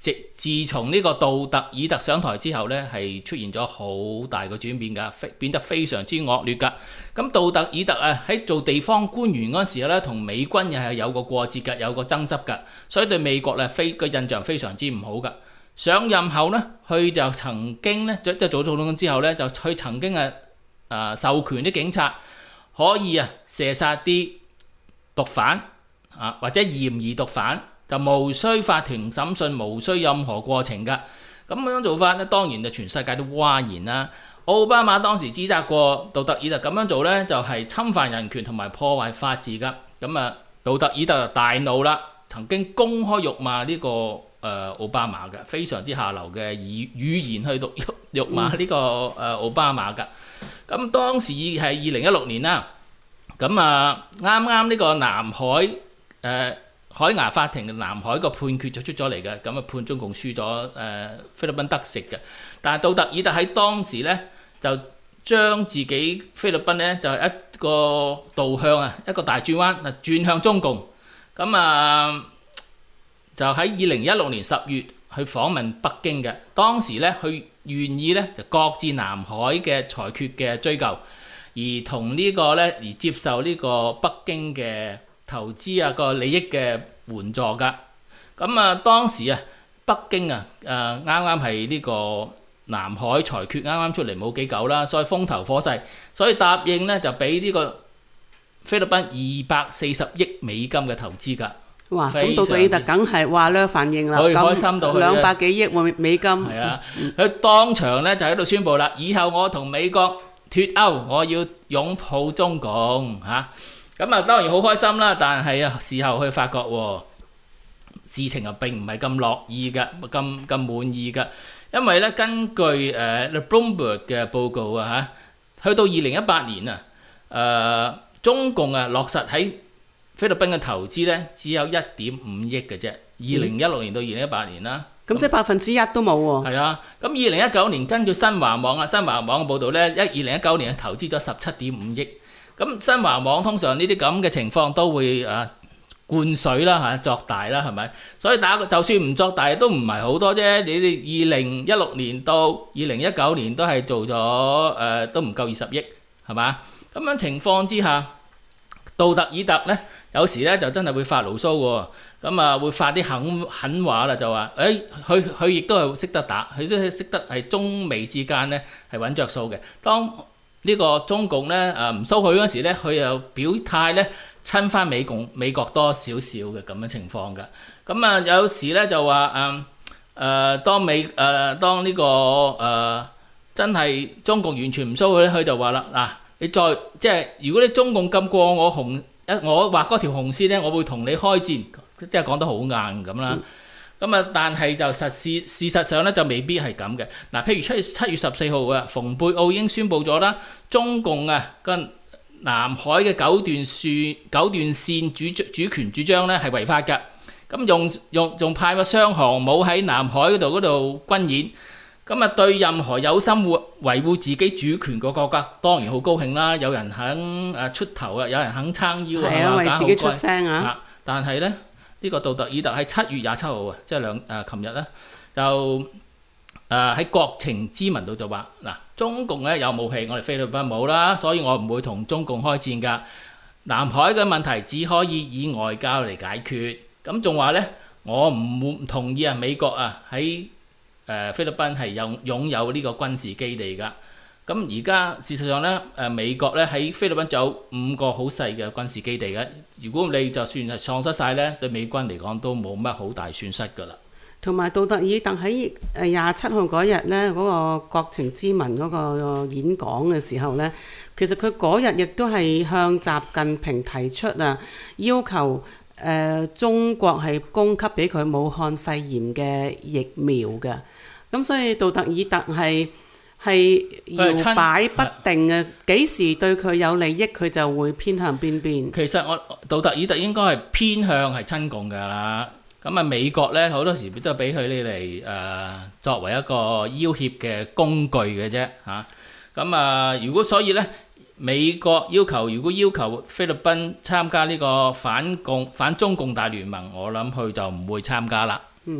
Speaker 2: 自自從呢個杜特爾特上台之後呢，係出現咗好大嘅轉變㗎，變得非常之惡劣㗎。咁杜特爾特啊喺做地方官員嗰陣時咧，同美軍又係有個過節㗎，有個爭執㗎，所以對美國咧非個印象非常之唔好㗎。上任後呢，佢就曾經呢，即係做總統之後呢，就佢曾經啊啊授權啲警察可以啊射殺啲毒販啊或者嫌疑毒販，就無需法庭審訊，無需任何過程㗎。咁樣做法呢，當然就全世界都譁然啦。奧巴馬當時指責過杜特爾特咁樣做呢，就係侵犯人權同埋破壞法治㗎。咁啊，杜特爾特就大怒啦，曾經公開辱罵呢、這個誒、呃、奧巴馬嘅，非常之下流嘅語語言去辱辱罵呢、這個誒、呃、奧巴馬㗎。咁當時係二零一六年啦，咁啊啱啱呢個南海誒、呃、海牙法庭嘅南海個判決就出咗嚟嘅，咁啊判中共輸咗，誒、呃、菲律賓得食嘅。但係杜特爾特喺當時呢，就將自己菲律賓呢，就係一個導向啊，一個大轉彎啊，轉向中共。咁啊就喺二零一六年十月去訪問北京嘅，當時呢，佢願意呢，就擱置南海嘅裁決嘅追究，而同呢個呢，而接受呢個北京嘅投資啊個利益嘅援助㗎。咁啊當時啊北京啊誒啱啱係呢個南海裁決啱啱出嚟冇幾久啦，所以風頭火勢，所以答應呢，就俾呢個菲律賓二百四十億美金嘅投資㗎。
Speaker 5: 哇！咁杜特爾特梗係話咧反應啦，
Speaker 2: 佢開心到
Speaker 5: 兩百幾億美金。
Speaker 2: 係啊，佢當場咧就喺度宣佈啦，以後我同美國脫歐，我要擁抱中共嚇。咁啊當然好開心啦，但係啊事後佢發覺喎，事情啊並唔係咁樂意嘅，咁咁滿意嘅，因為咧根據誒 The Bloomberg 嘅報告啊嚇，去到二零一八年啊，誒中共啊落實喺菲律賓嘅投資咧只有一點五億嘅啫，二零一六年到二零一八年啦，
Speaker 5: 咁、嗯、即係百分之一都冇喎。
Speaker 2: 係啊，咁二零一九年根據新華網啊，新華網嘅報導咧，一二零一九年係投資咗十七點五億。咁新華網通常呢啲咁嘅情況都會啊灌水啦嚇，作大啦係咪？所以打就算唔作大都唔係好多啫。你哋二零一六年到二零一九年都係做咗誒、呃、都唔夠二十億係嘛？咁樣情況之下，杜特爾特咧有時咧就真係會發牢騷喎，咁啊會發啲狠狠話啦，就話誒佢佢亦都係識得打，佢都係識得係中美之間咧係揾着數嘅。當呢個中共咧誒唔騷佢嗰時咧，佢又表態咧親翻美共美國多少少嘅咁樣情況㗎。咁啊有時咧就話誒誒當美誒、呃、當呢、這個誒、呃、真係中共完全唔騷佢咧，佢就話啦嗱。你再即係如果你中共咁過我紅一我畫嗰條紅線咧，我會同你開戰，即係講得好硬咁啦。咁啊、嗯，但係就實事事實上咧就未必係咁嘅。嗱，譬如七月七月十四號啊，蓬佩奧已經宣布咗啦，中共啊跟南海嘅九段線九段線主主權主張咧係違法㗎。咁用用仲派個雙航母喺南海嗰度嗰度軍演。咁啊，對任何有心維護自己主權個國家，當然好高興啦！有人肯誒出頭啊，有人肯撐腰啊，
Speaker 5: 係啊，為自己出聲啊！
Speaker 2: 但係咧，呢、這個杜特爾特喺七月廿七號啊，即係兩誒琴日咧，就誒喺、呃、國情咨文度就話嗱，中共咧有武器，我哋菲律賓冇啦，所以我唔會同中共開戰㗎。南海嘅問題只可以以外交嚟解決。咁仲話咧，我唔唔同意啊，美國啊喺誒、呃、菲律賓係有擁有呢個軍事基地㗎，咁而家事實上咧，誒、呃、美國咧喺菲律賓就有五個好細嘅軍事基地嘅。如果你就算係喪失晒咧，對美軍嚟講都冇乜好大損失㗎啦。
Speaker 5: 同埋杜特爾特喺誒廿七號嗰日咧，嗰、那個國情咨文嗰個演講嘅時候咧，其實佢嗰日亦都係向習近平提出啊，要求誒、呃、中國係供給俾佢武漢肺炎嘅疫苗嘅。咁所以杜特爾特係係搖擺不定嘅，幾時對佢有利益，佢就會偏向邊邊。
Speaker 2: 其實我杜特爾特應該係偏向係親共㗎啦。咁啊，美國咧好多時都係俾佢呢嚟誒作為一個要挾嘅工具嘅啫嚇。咁啊，如果所以咧，美國要求如果要求菲律賓參加呢個反共反中共大聯盟，我諗佢就唔會參加啦。
Speaker 5: 嗯。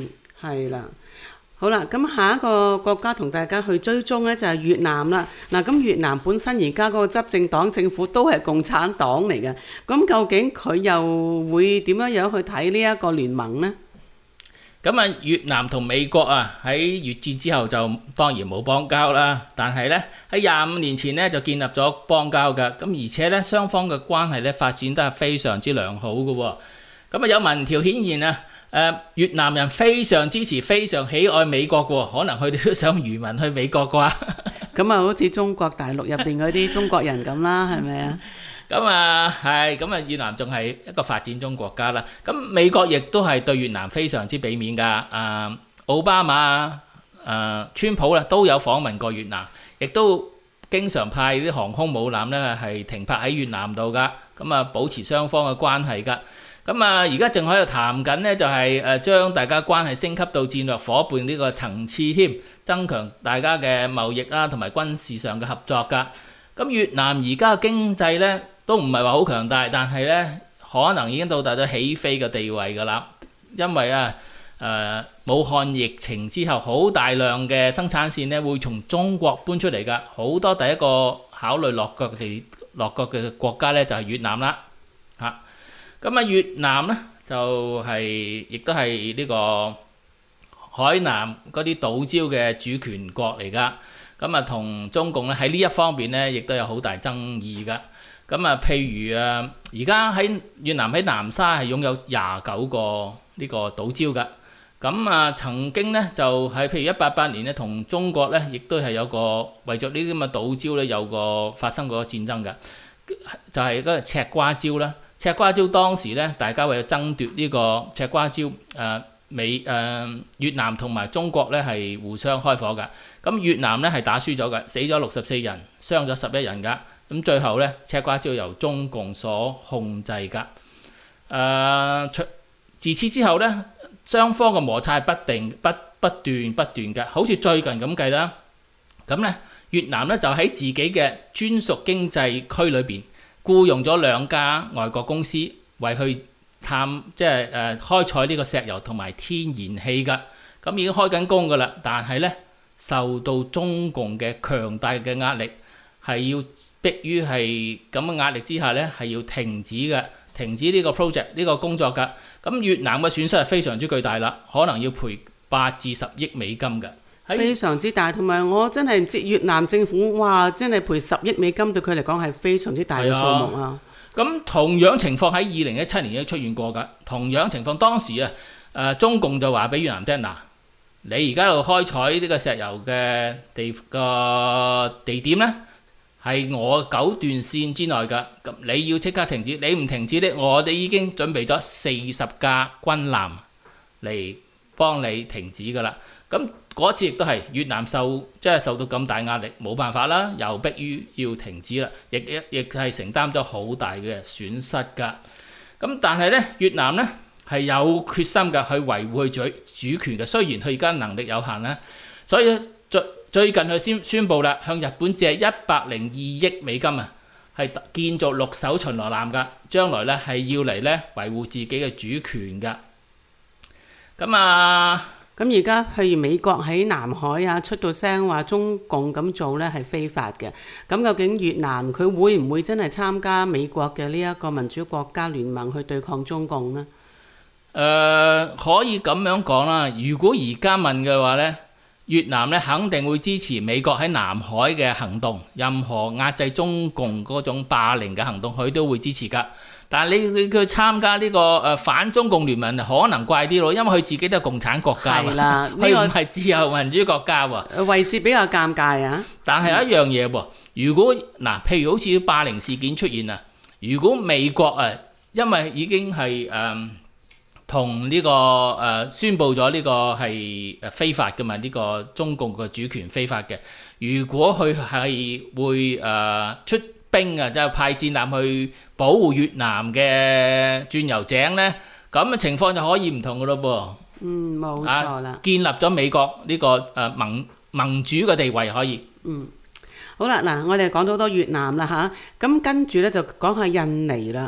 Speaker 5: 係啦。好啦，咁下一個國家同大家去追蹤呢，就係越南啦。嗱，咁越南本身而家嗰個執政黨政府都係共產黨嚟嘅，咁究竟佢又會點樣樣去睇呢一個聯盟呢？
Speaker 2: 咁啊，越南同美國啊喺越戰之後就當然冇邦交啦，但係呢，喺廿五年前呢就建立咗邦交嘅，咁而且呢，雙方嘅關係呢發展得係非常之良好嘅喎。咁啊有民調顯現啊。誒、呃、越南人非常支持、非常喜愛美國喎，可能佢哋都想移民去美國啩。
Speaker 5: 咁啊，好似中國大陸入邊嗰啲中國人咁啦，係咪啊？
Speaker 2: 咁啊，係咁啊，越南仲係一個發展中國家啦。咁美國亦都係對越南非常之俾面㗎。啊，奧巴馬啊、啊川普啦都有訪問過越南，亦都經常派啲航空母艦咧係停泊喺越南度㗎。咁啊，保持雙方嘅關係㗎。咁啊，而家正喺度談緊呢，就係誒將大家關係升級到戰略夥伴呢個層次添，增強大家嘅貿易啦，同埋軍事上嘅合作㗎。咁越南而家嘅經濟呢，都唔係話好強大，但係呢，可能已經到達咗起飛嘅地位㗎啦。因為啊誒、呃、武漢疫情之後，好大量嘅生產線呢會從中國搬出嚟㗎，好多第一個考慮落腳地落腳嘅國家呢，就係越南啦嚇。咁啊，越南咧就係、是、亦都係呢個海南嗰啲島礁嘅主權國嚟噶。咁啊，同中共咧喺呢一方面咧，亦都有好大爭議噶。咁啊，譬如啊，而家喺越南喺南沙係擁有廿九個呢個島礁噶。咁啊，曾經咧就喺譬如一八八年咧，同中國咧亦都係有個為咗呢啲咁嘅島礁咧有個發生過戰爭噶，就係、是、嗰個赤瓜礁啦。赤瓜礁當時咧，大家為咗爭奪呢個赤瓜礁，誒、呃、美誒、呃、越南同埋中國咧係互相開火㗎。咁越南咧係打輸咗嘅，死咗六十四人，傷咗十一人㗎。咁最後咧，赤瓜礁由中共所控制㗎。誒、呃，自此之後咧，雙方嘅摩擦係不定不不斷不斷嘅，好似最近咁計啦。咁咧，越南咧就喺自己嘅專屬經濟區裏邊，僱用咗兩家外國公司為去探，即係誒開採呢個石油同埋天然氣㗎。咁已經開緊工㗎啦，但係咧受到中共嘅強大嘅壓力，係要迫於係咁嘅壓力之下咧，係要停止嘅，停止呢個 project 呢個工作㗎。咁越南嘅損失係非常之巨大啦，可能要賠八至十億美金㗎。
Speaker 5: 非常之大，同埋我真係唔知越南政府哇，真係賠十億美金對佢嚟講係非常之大嘅數目啊！
Speaker 2: 咁同樣情況喺二零一七年已經出現過㗎。同樣情況當時啊，誒、呃、中共就話俾越南聽嗱，你而家度開採呢個石油嘅地個地點咧，係我九段線之內㗎。咁你要即刻停止，你唔停止咧，我哋已經準備咗四十架軍艦嚟幫你停止㗎啦。咁嗰次亦都係越南受即係受到咁大壓力，冇辦法啦，又迫於要停止啦，亦亦亦係承擔咗好大嘅損失㗎。咁但係咧，越南咧係有決心㗎，去維護佢主主權嘅。雖然佢而家能力有限啦，所以最最近佢先宣布啦，向日本借一百零二億美金啊，係建造六艘巡邏艦㗎，將來咧係要嚟咧維護自己嘅主權㗎。咁啊〜
Speaker 5: 咁而家譬如美國喺南海啊出到聲話中共咁做呢係非法嘅，咁究竟越南佢會唔會真係參加美國嘅呢一個民主國家聯盟去對抗中共呢？
Speaker 2: 誒、呃、可以咁樣講啦，如果而家問嘅話呢，越南呢肯定會支持美國喺南海嘅行動，任何壓制中共嗰種霸凌嘅行動，佢都會支持㗎。但係你你佢參加呢個誒反中共聯盟可能怪啲咯，因為佢自己都係共產國家，係啦，佢唔係自由民主國家喎，
Speaker 5: 位置比較尷尬啊。
Speaker 2: 但係有一樣嘢喎，如果嗱，譬如好似霸凌事件出現啊，如果美國啊，因為已經係誒同呢個誒、呃、宣佈咗呢個係誒非法嘅嘛，呢、呢個中共嘅主權非法嘅，如果佢係會誒、呃、出兵啊，即係派戰艦去保護越南嘅鑽油井咧，咁嘅情況就可以唔同噶咯噃。
Speaker 5: 嗯，冇錯啦、啊。
Speaker 2: 建立咗美國呢、這個誒、呃、盟盟主嘅地位可以。
Speaker 5: 嗯，好啦，嗱，我哋講到好多越南啦吓，咁跟住咧就講下印尼啦。咁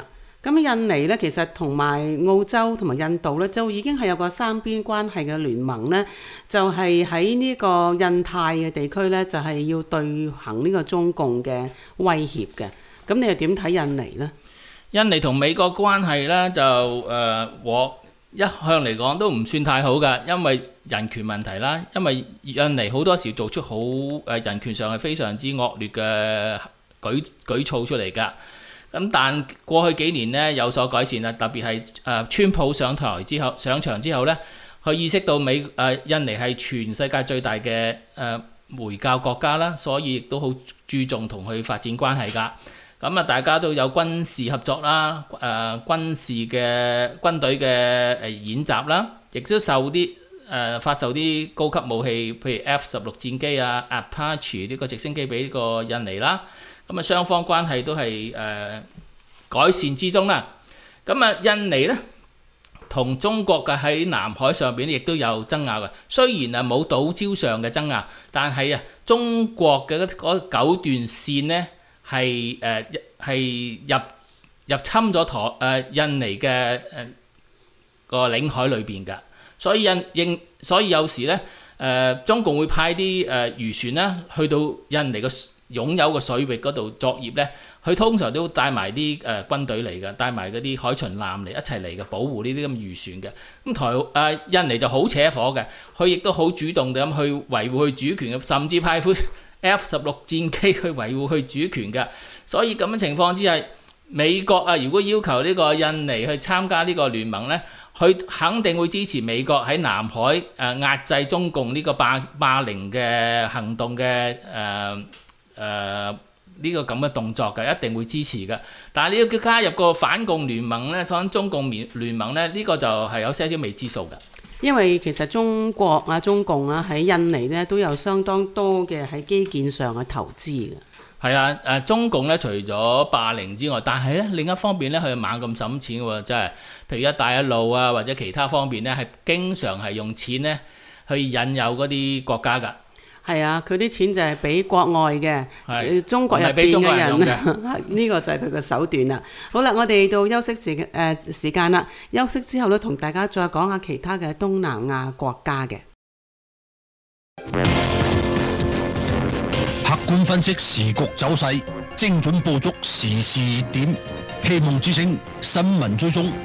Speaker 5: 咁印尼咧，其實同埋澳洲同埋印度咧，就已經係有個三邊關係嘅聯盟咧，就係喺呢個印太嘅地區咧，就係要對行呢個中共嘅威脅嘅。咁你又點睇印尼呢？
Speaker 2: 印尼同美國關係咧就誒和一向嚟講都唔算太好㗎，因為人權問題啦，因為印尼好多時做出好誒人權上係非常之惡劣嘅舉舉措出嚟㗎。咁但過去幾年呢，有所改善啦，特別係誒川普上台之後上場之後呢，佢意識到美誒、呃、印尼係全世界最大嘅誒、呃、回教國家啦，所以亦都好注重同佢發展關係㗎。咁啊，大家都有軍事合作啦，誒、呃、軍事嘅軍隊嘅誒演習啦，亦都受啲誒、呃、發售啲高級武器，譬如 F 十六戰機啊、Apache 呢個直升機俾呢個印尼啦。咁啊，雙方關係都係誒、呃、改善之中啦。咁啊，印尼咧同中國嘅喺南海上邊亦都有爭拗嘅。雖然啊冇島礁上嘅爭拗，但係啊中國嘅嗰九段線咧係誒係入入侵咗台誒印尼嘅誒個領海裏邊㗎。所以印應所以有時咧誒、呃、中共會派啲誒、呃、漁船啦去到印尼嘅擁有個水域嗰度作業咧，佢通常都帶埋啲誒軍隊嚟嘅，帶埋嗰啲海巡艦嚟一齊嚟嘅，保護呢啲咁漁船嘅。咁台誒、呃、印尼就好扯火嘅，佢亦都好主動咁去維護佢主權嘅，甚至派副 F 十六戰機去維護佢主權嘅。所以咁嘅情況之下，美國啊，如果要求呢個印尼去參加呢個聯盟咧，佢肯定會支持美國喺南海誒、呃、壓制中共呢個霸霸凌嘅行動嘅誒。呃誒呢、呃這個咁嘅動作嘅，一定會支持嘅。但係你要叫加入個反共聯盟咧，反中共聯聯盟咧，呢、這個就係有些少未知數嘅。
Speaker 5: 因為其實中國啊、中共啊喺印尼咧都有相當多嘅喺基建上嘅投資嘅。
Speaker 2: 係啊，誒、呃、中共咧除咗霸凌之外，但係咧另一方面咧，佢猛咁揼錢喎，真係。譬如一帶一路啊，或者其他方面咧，係經常係用錢咧去引誘嗰啲國家㗎。
Speaker 5: 係啊，佢啲錢就係俾國外嘅，
Speaker 2: 係
Speaker 5: 中國入邊嘅人，呢個就係佢嘅手段啦。好啦，我哋到休息時誒、呃、時間啦，休息之後咧，同大家再講下其他嘅東南亞國家嘅。
Speaker 4: 客觀分析時局走勢，精準捕捉時事熱點，希望之聲新聞追蹤。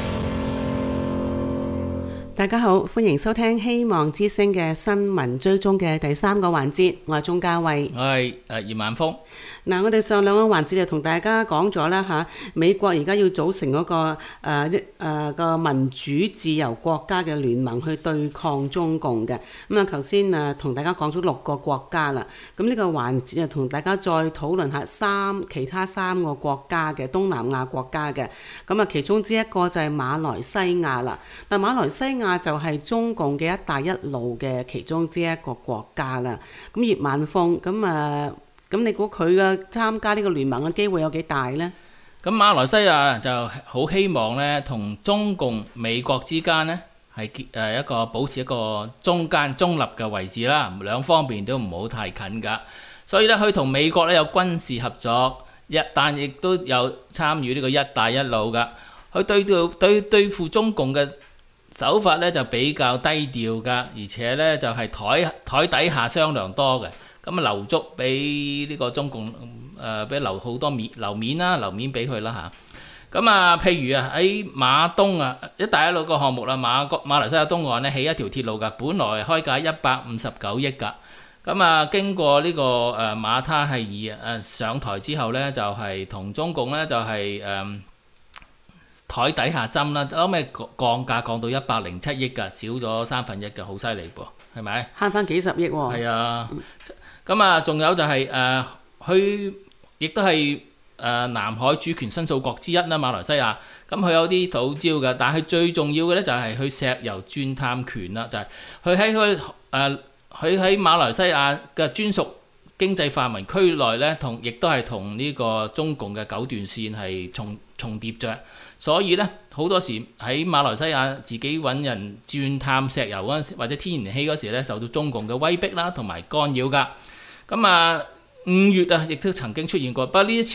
Speaker 5: 大家好，歡迎收聽希望之聲嘅新聞追蹤嘅第三個環節，我係鍾嘉慧，
Speaker 2: 我係誒葉晚峰。
Speaker 5: 嗱，我哋上兩個環節就同大家講咗啦嚇，美國而家要組成嗰個誒誒個民主自由國家嘅聯盟去對抗中共嘅。咁啊，頭先誒同大家講咗六個國家啦，咁呢個環節就同大家再討論下三其他三個國家嘅東南亞國家嘅。咁啊，其中之一個就係馬來西亞啦。嗱，馬來西亞就係中共嘅一帶一路嘅其中之一個國家啦。咁葉晚峰，咁啊，咁你估佢嘅參加呢個聯盟嘅機會有幾大呢？
Speaker 2: 咁馬來西亞就好希望咧，同中共、美國之間呢係誒一個保持一個中間中立嘅位置啦，兩方面都唔好太近㗎。所以咧，佢同美國咧有軍事合作，一但亦都有參與呢個一帶一路㗎。佢對對對對付中共嘅手法咧就比較低調㗎，而且咧就係台台底下商量多嘅，咁啊留足俾呢個中共誒，俾、呃、留好多面留面啦，留面俾佢啦嚇。咁啊，譬如啊喺馬東啊，一帶一路個項目啦，馬國馬來西亞東岸咧起一條鐵路㗎，本來開價一百五十九億㗎。咁啊，經過呢、這個誒、呃、馬他係以誒上台之後咧，就係、是、同中共咧就係、是、誒。呃台底下針啦，後尾降價降到一百零七億㗎，少咗三分一㗎，好犀利噃，係咪？慳
Speaker 5: 翻幾十億喎、哦。
Speaker 2: 係啊，咁啊，仲有就係、是、誒，佢、呃、亦都係誒、呃、南海主權申訴國之一啦，馬來西亞。咁佢有啲島礁㗎，但係最重要嘅咧就係佢石油鑽探權啦，就係佢喺佢誒佢喺馬來西亞嘅專屬經濟範圍區內咧，同亦都係同呢個中共嘅九段線係重重疊着。所以咧，好多時喺馬來西亞自己揾人鑽探石油嗰陣時，或者天然氣嗰時咧，受到中共嘅威逼啦，同埋干擾㗎。咁啊，五月啊，亦都曾經出現過。不過呢一次咧，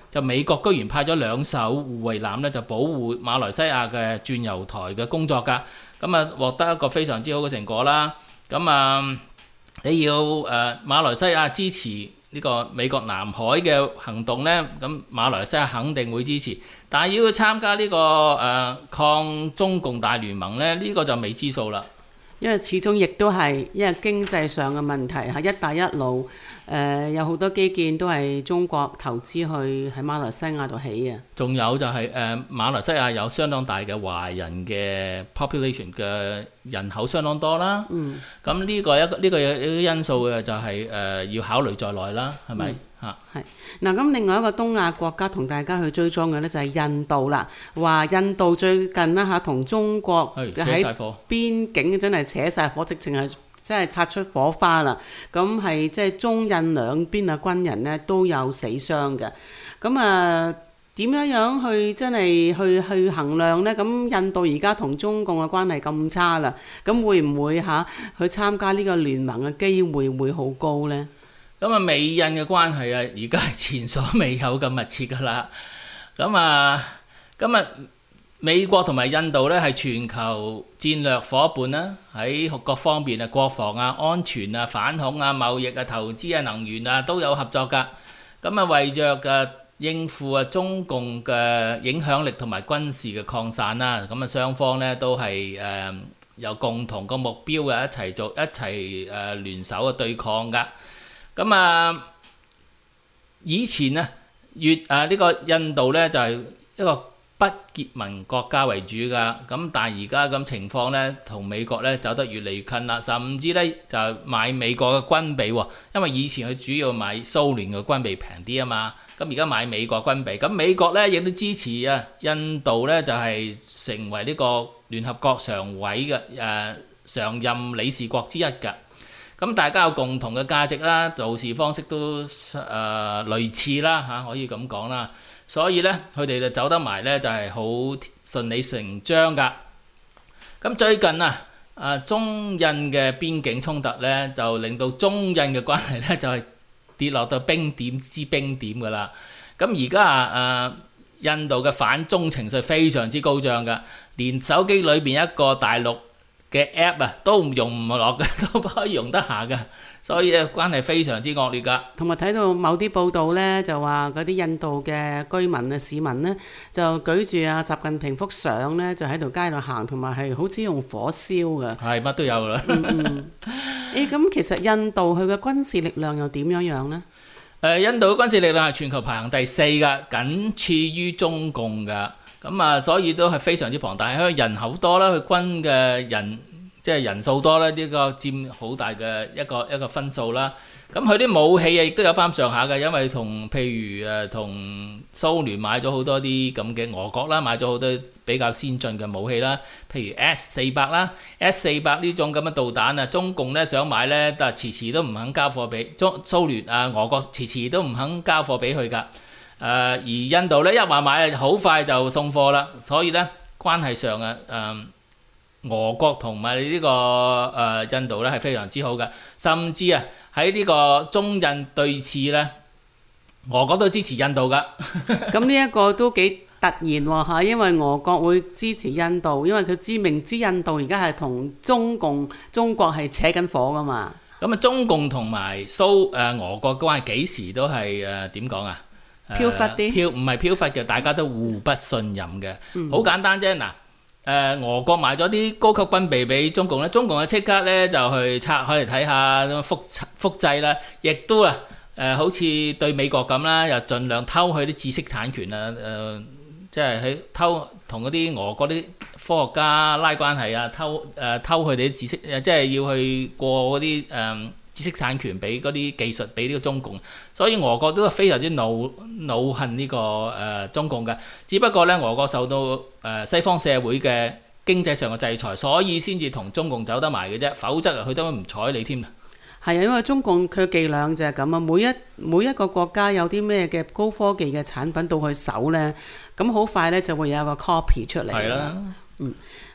Speaker 2: 就美國居然派咗兩艘護衛艦咧，就保護馬來西亞嘅鑽油台嘅工作㗎。咁啊，獲得一個非常之好嘅成果啦。咁啊，你要誒、呃、馬來西亞支持呢個美國南海嘅行動咧，咁馬來西亞肯定會支持。但係要參加呢、這個誒、呃、抗中共大聯盟咧，呢、這個就未知數啦。
Speaker 5: 因為始終亦都係因為經濟上嘅問題嚇，一帶一路誒、呃、有好多基建都係中國投資去喺馬來西亞度起嘅。
Speaker 2: 仲有就係、是、誒、呃、馬來西亞有相當大嘅華人嘅 population 嘅人口相當多啦。嗯。咁呢個一個呢個有有因素嘅就係、是、誒、呃、要考慮在內啦，係咪？嗯
Speaker 5: 嚇，係嗱，咁另外一個東亞國家同大家去追蹤嘅咧就係印度啦。話印度最近啦嚇同中國喺邊境真係扯晒火，直情係真係擦出火花啦。咁係即係中印兩邊嘅軍人呢都有死傷嘅。咁啊點樣樣去真係去去衡量呢？咁印度而家同中共嘅關係咁差啦，咁會唔會嚇去參加呢個聯盟嘅機會會好高呢？
Speaker 2: 咁啊，美印嘅關係啊，而家係前所未有咁密切㗎啦。咁啊，今日美國同埋印度咧係全球戰略伙伴啦，喺各方面啊，國防啊、安全啊、反恐啊、貿易啊、投資啊、能源啊都有合作㗎。咁啊，為着嘅應付啊中共嘅影響力同埋軍事嘅擴散啦，咁啊雙方咧都係誒、呃、有共同個目標嘅，一齊做一齊誒、呃、聯手嘅對抗㗎。咁啊，以前啊，越啊呢個印度咧就係一個不結盟國家為主㗎。咁但係而家咁情況咧，同美國咧走得越嚟越近啦，甚至咧就買美國嘅軍備喎。因為以前佢主要買蘇聯嘅軍備平啲啊嘛，咁而家買美國軍備。咁美國咧亦都支持啊印度咧就係成為呢個聯合國常委嘅誒常任理事國之一㗎。咁大家有共同嘅價值啦，做事方式都誒、呃、類似啦嚇，可以咁講啦。所以咧，佢哋就走得埋咧，就係好順理成章㗎。咁最近啊，啊中印嘅邊境衝突咧，就令到中印嘅關係咧就係跌落到冰點之冰點㗎啦。咁而家啊，誒印度嘅反中情緒非常之高漲㗎，連手機裏邊一個大陸嘅 app 啊，都用唔落嘅，都不可以用得下嘅，所以咧關係非常之惡劣㗎。
Speaker 5: 同埋睇到某啲報道咧，就話嗰啲印度嘅居民啊、市民咧，就舉住啊習近平幅相咧，就喺度街度行，同埋係好似用火燒嘅。係
Speaker 2: 乜都有啦。
Speaker 5: 嗯嗯。誒咁其實印度佢嘅軍事力量又點樣樣呢？
Speaker 2: 誒、呃，印度嘅軍事力量係全球排行第四㗎，僅次於中共㗎。咁啊，所以都係非常之龐大，佢人口多啦，佢軍嘅人即係人數多啦，呢、這個佔好大嘅一個一個分數啦。咁佢啲武器啊，亦都有翻上下嘅，因為同譬如誒同蘇聯買咗好多啲咁嘅俄國啦，買咗好多比較先進嘅武器啦，譬如 S 四百啦 ，S 四百呢種咁嘅導彈啊，中共咧想買咧，但係遲遲都唔肯交貨俾中蘇聯啊，俄國遲遲都唔肯交貨俾佢㗎。誒、呃、而印度咧一話買啊，好快就送貨啦，所以咧關係上啊，誒、呃、俄國同埋呢個誒、呃、印度咧係非常之好嘅，甚至啊喺呢個中印對峙咧，俄國都支持印度㗎。
Speaker 5: 咁呢一個都幾突然喎嚇，因為俄國會支持印度，因為佢知明知印度而家係同中共中國係扯緊火㗎嘛。
Speaker 2: 咁啊，中共同埋蘇誒俄國關係幾時都係誒點講啊？
Speaker 5: 飄忽啲，飄
Speaker 2: 唔係飄忽嘅，大家都互不信任嘅，好、
Speaker 5: 嗯、
Speaker 2: 簡單啫。嗱，誒俄國買咗啲高級軍備俾中共咧，中共啊即刻咧就去拆開嚟睇下，咁複複製啦，亦都啊誒、呃、好似對美國咁啦，又盡量偷佢啲知識產權啊，誒即係喺偷同嗰啲俄國啲科學家拉關係啊，偷誒、呃、偷佢哋啲知識，誒即係要去過嗰啲誒。呃知識產權俾嗰啲技術俾呢個中共，所以俄國都係非常之惱惱恨呢、這個誒、呃、中共嘅。只不過咧，俄國受到誒、呃、西方社會嘅經濟上嘅制裁，所以先至同中共走得埋嘅啫。否則啊，佢都唔睬你添啊。
Speaker 5: 係啊，因為中共佢伎倆就係咁啊，每一每一個國家有啲咩嘅高科技嘅產品到佢手咧，咁好快咧就會有一個 copy 出嚟。係啦，嗯。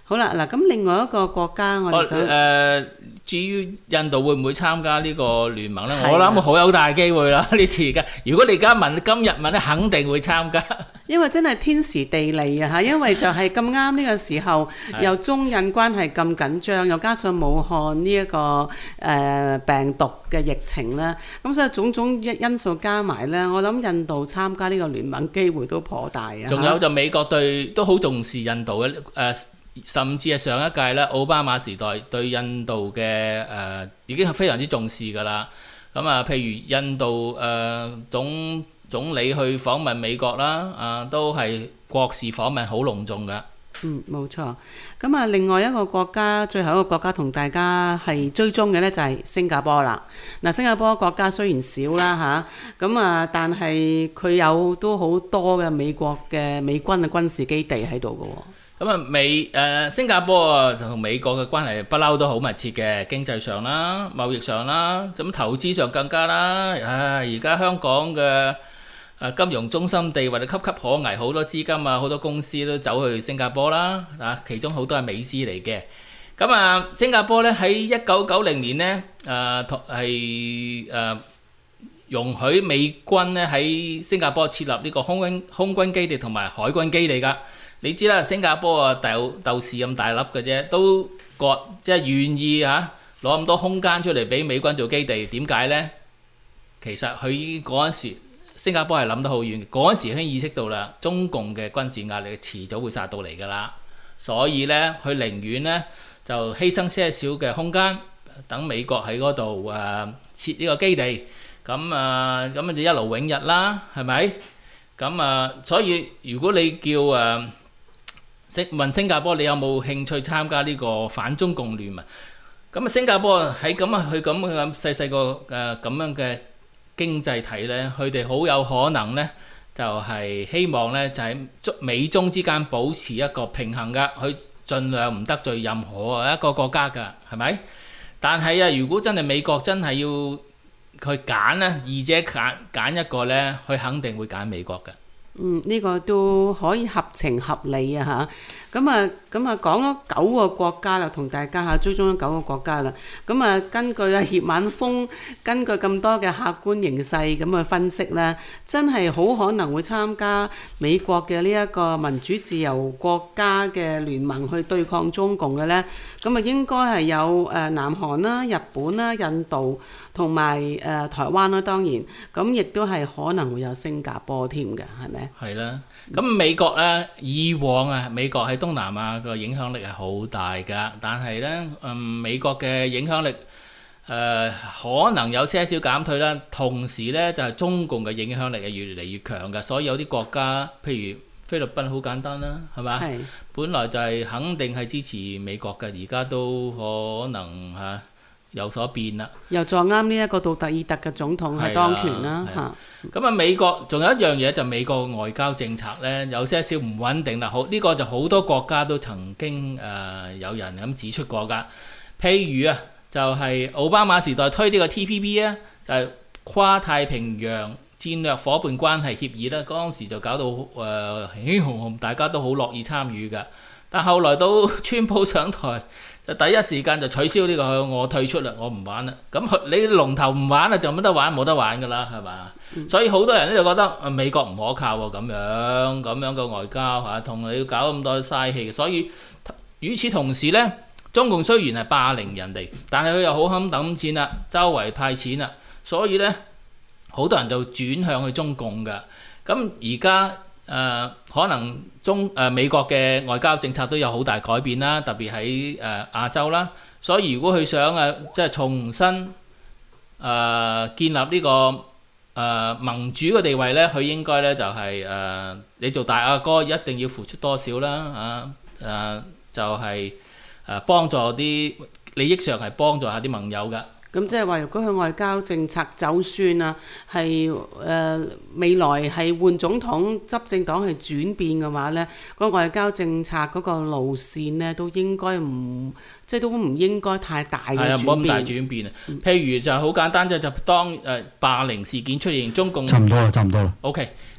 Speaker 5: 好啦，嗱咁另外一個國家我哋想
Speaker 2: 誒、呃，至於印度會唔會參加呢個聯盟呢？
Speaker 5: 係啊
Speaker 2: 我諗好有大機會啦！呢次而家，如果你而家問今日問咧，肯定會參加。
Speaker 5: 因為真係天時地利啊嚇，因為就係咁啱呢個時候，又中印關係咁緊張，又加上武漢呢、這、一個誒、呃、病毒嘅疫情咧，咁所以種種因素加埋咧，我諗印度參加呢個聯盟機會都頗大啊！
Speaker 2: 仲有就美國對都好重視印度嘅誒。呃甚至係上一屆咧，奧巴馬時代對印度嘅誒、呃、已經係非常之重視㗎啦。咁啊，譬如印度誒、呃、總總理去訪問美國啦，啊都係國事訪問好隆重㗎。
Speaker 5: 嗯，冇錯。咁啊，另外一個國家，最後一個國家同大家係追蹤嘅呢，就係新加坡啦。嗱，新加坡國家雖然少啦嚇，咁啊，但係佢有都好多嘅美國嘅美軍嘅軍事基地喺度㗎喎。
Speaker 2: 咁啊，美誒、呃、新加坡啊，就同美國嘅關係不嬲都好密切嘅，經濟上啦、貿易上啦，咁投資上更加啦。唉，而家香港嘅誒金融中心地位岌岌可危，好多資金啊，好多公司都走去新加坡啦。啊，其中好多係美資嚟嘅。咁啊，新加坡咧喺一九九零年咧，誒同係誒容許美軍咧喺新加坡設立呢個空軍空軍基地同埋海軍基地㗎。你知啦，新加坡啊豆豆豉咁大粒嘅啫，都覺即係願意嚇攞咁多空間出嚟俾美軍做基地。點解呢？其實佢嗰陣時新加坡係諗得好遠，嗰陣時已經意識到啦，中共嘅軍事壓力遲早會殺到嚟㗎啦。所以呢，佢寧願呢就犧牲些少嘅空間，等美國喺嗰度誒設呢個基地。咁啊咁就一勞永逸啦，係咪？咁啊，所以如果你叫誒，呃問新加坡你有冇興趣參加呢個反中共聯盟？咁啊，新加坡喺咁啊，佢咁嘅細細個誒咁樣嘅經濟體咧，佢哋好有可能咧，就係希望咧，就喺中美中之間保持一個平衡㗎，佢盡量唔得罪任何一個國家㗎，係咪？但係啊，如果真係美國真係要佢揀咧，二者揀揀一個咧，佢肯定會揀美國㗎。
Speaker 5: 嗯，呢、這個都可以合情合理啊嚇。咁啊，咁啊講咗九個國家啦，同大家嚇追蹤咗九個國家啦。咁啊，根據啊葉晚風根據咁多嘅客觀形勢咁去分析咧，真係好可能會參加美國嘅呢一個民主自由國家嘅聯盟去對抗中共嘅咧。咁啊，應該係有誒南韓啦、日本啦、印度同埋誒台灣啦，當然咁亦都係可能會有新加坡添嘅，係咪？
Speaker 2: 係啦，咁美國咧以往啊，美國喺東南亞個影響力係好大㗎，但係咧，嗯，美國嘅影響力誒、呃、可能有些少減退啦，同時咧就係、是、中共嘅影響力係越嚟越強㗎，所以有啲國家，譬如菲律賓好簡單啦，係嘛？係。本來就係肯定係支持美國嘅，而家都可能嚇、啊、有所變啦。又撞啱呢一個杜特爾特嘅總統係當權啦嚇。咁啊，美國仲有一樣嘢就美國外交政策咧有些少唔穩定啦。好，呢、這個就好多國家都曾經誒、呃、有人咁指出過㗎。譬如啊，就係、是、奧巴馬時代推呢個 T P P 啊，就係跨太平洋戰略夥伴關係協議啦，當時就搞到誒興興紅紅，大家都好樂意參與㗎。但後來到川普上台，就第一時間就取消呢、這個，我退出啦，我唔玩啦。咁你龍頭唔玩啦，就冇得玩，冇得玩㗎啦，係嘛？嗯、所以好多人咧就覺得美國唔可靠喎，咁樣咁樣嘅外交嚇，同你搞咁多嘥氣。所以與此同時咧，中共雖然係霸凌人哋，但係佢又好肯抌錢啦，周圍派錢啦，所以咧。好多人就轉向去中共㗎，咁而家誒可能中誒、呃、美國嘅外交政策都有好大改變啦，特別喺誒亞洲啦，所以如果佢想誒即係重新誒、呃、建立呢、這個誒、呃、盟主嘅地位咧，佢應該咧就係、是、誒、呃、你做大阿哥一定要付出多少啦啊誒、呃、就係、是、誒、呃、幫助啲利益上係幫助下啲盟友㗎。
Speaker 5: 咁即係話，如果佢外交政策就算啊，係誒、呃、未來係換總統執政黨係轉變嘅話咧，個外交政策嗰個路線咧都應該唔即係都唔應該太大嘅轉變。係啊，唔好咁大轉變啊！嗯、譬如就好簡單啫，就當誒、呃、霸凌事件出現，中共
Speaker 4: 差唔多啦，差唔多啦。
Speaker 2: OK，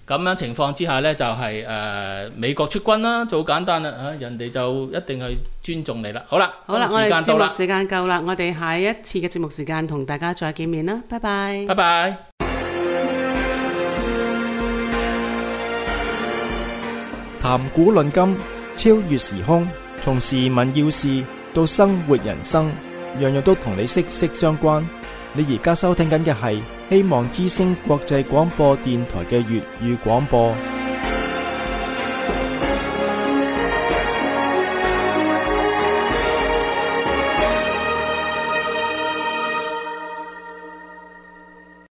Speaker 6: 咁樣情況之下呢，就係、是、誒、呃、美國出軍啦，就好簡單啦嚇，人哋就一定係尊重你啦。好啦，
Speaker 5: 好啦，我哋
Speaker 6: 時間到啦，
Speaker 5: 節目時間夠啦，我哋下一次嘅節目時間同大家再見面啦，拜拜。
Speaker 6: 拜拜。
Speaker 1: 談古論今，超越時空，從時聞要事到生活人生，樣樣都同你息息相關。你而家收聽緊嘅係希望之聲國際廣播電台嘅粵語廣播。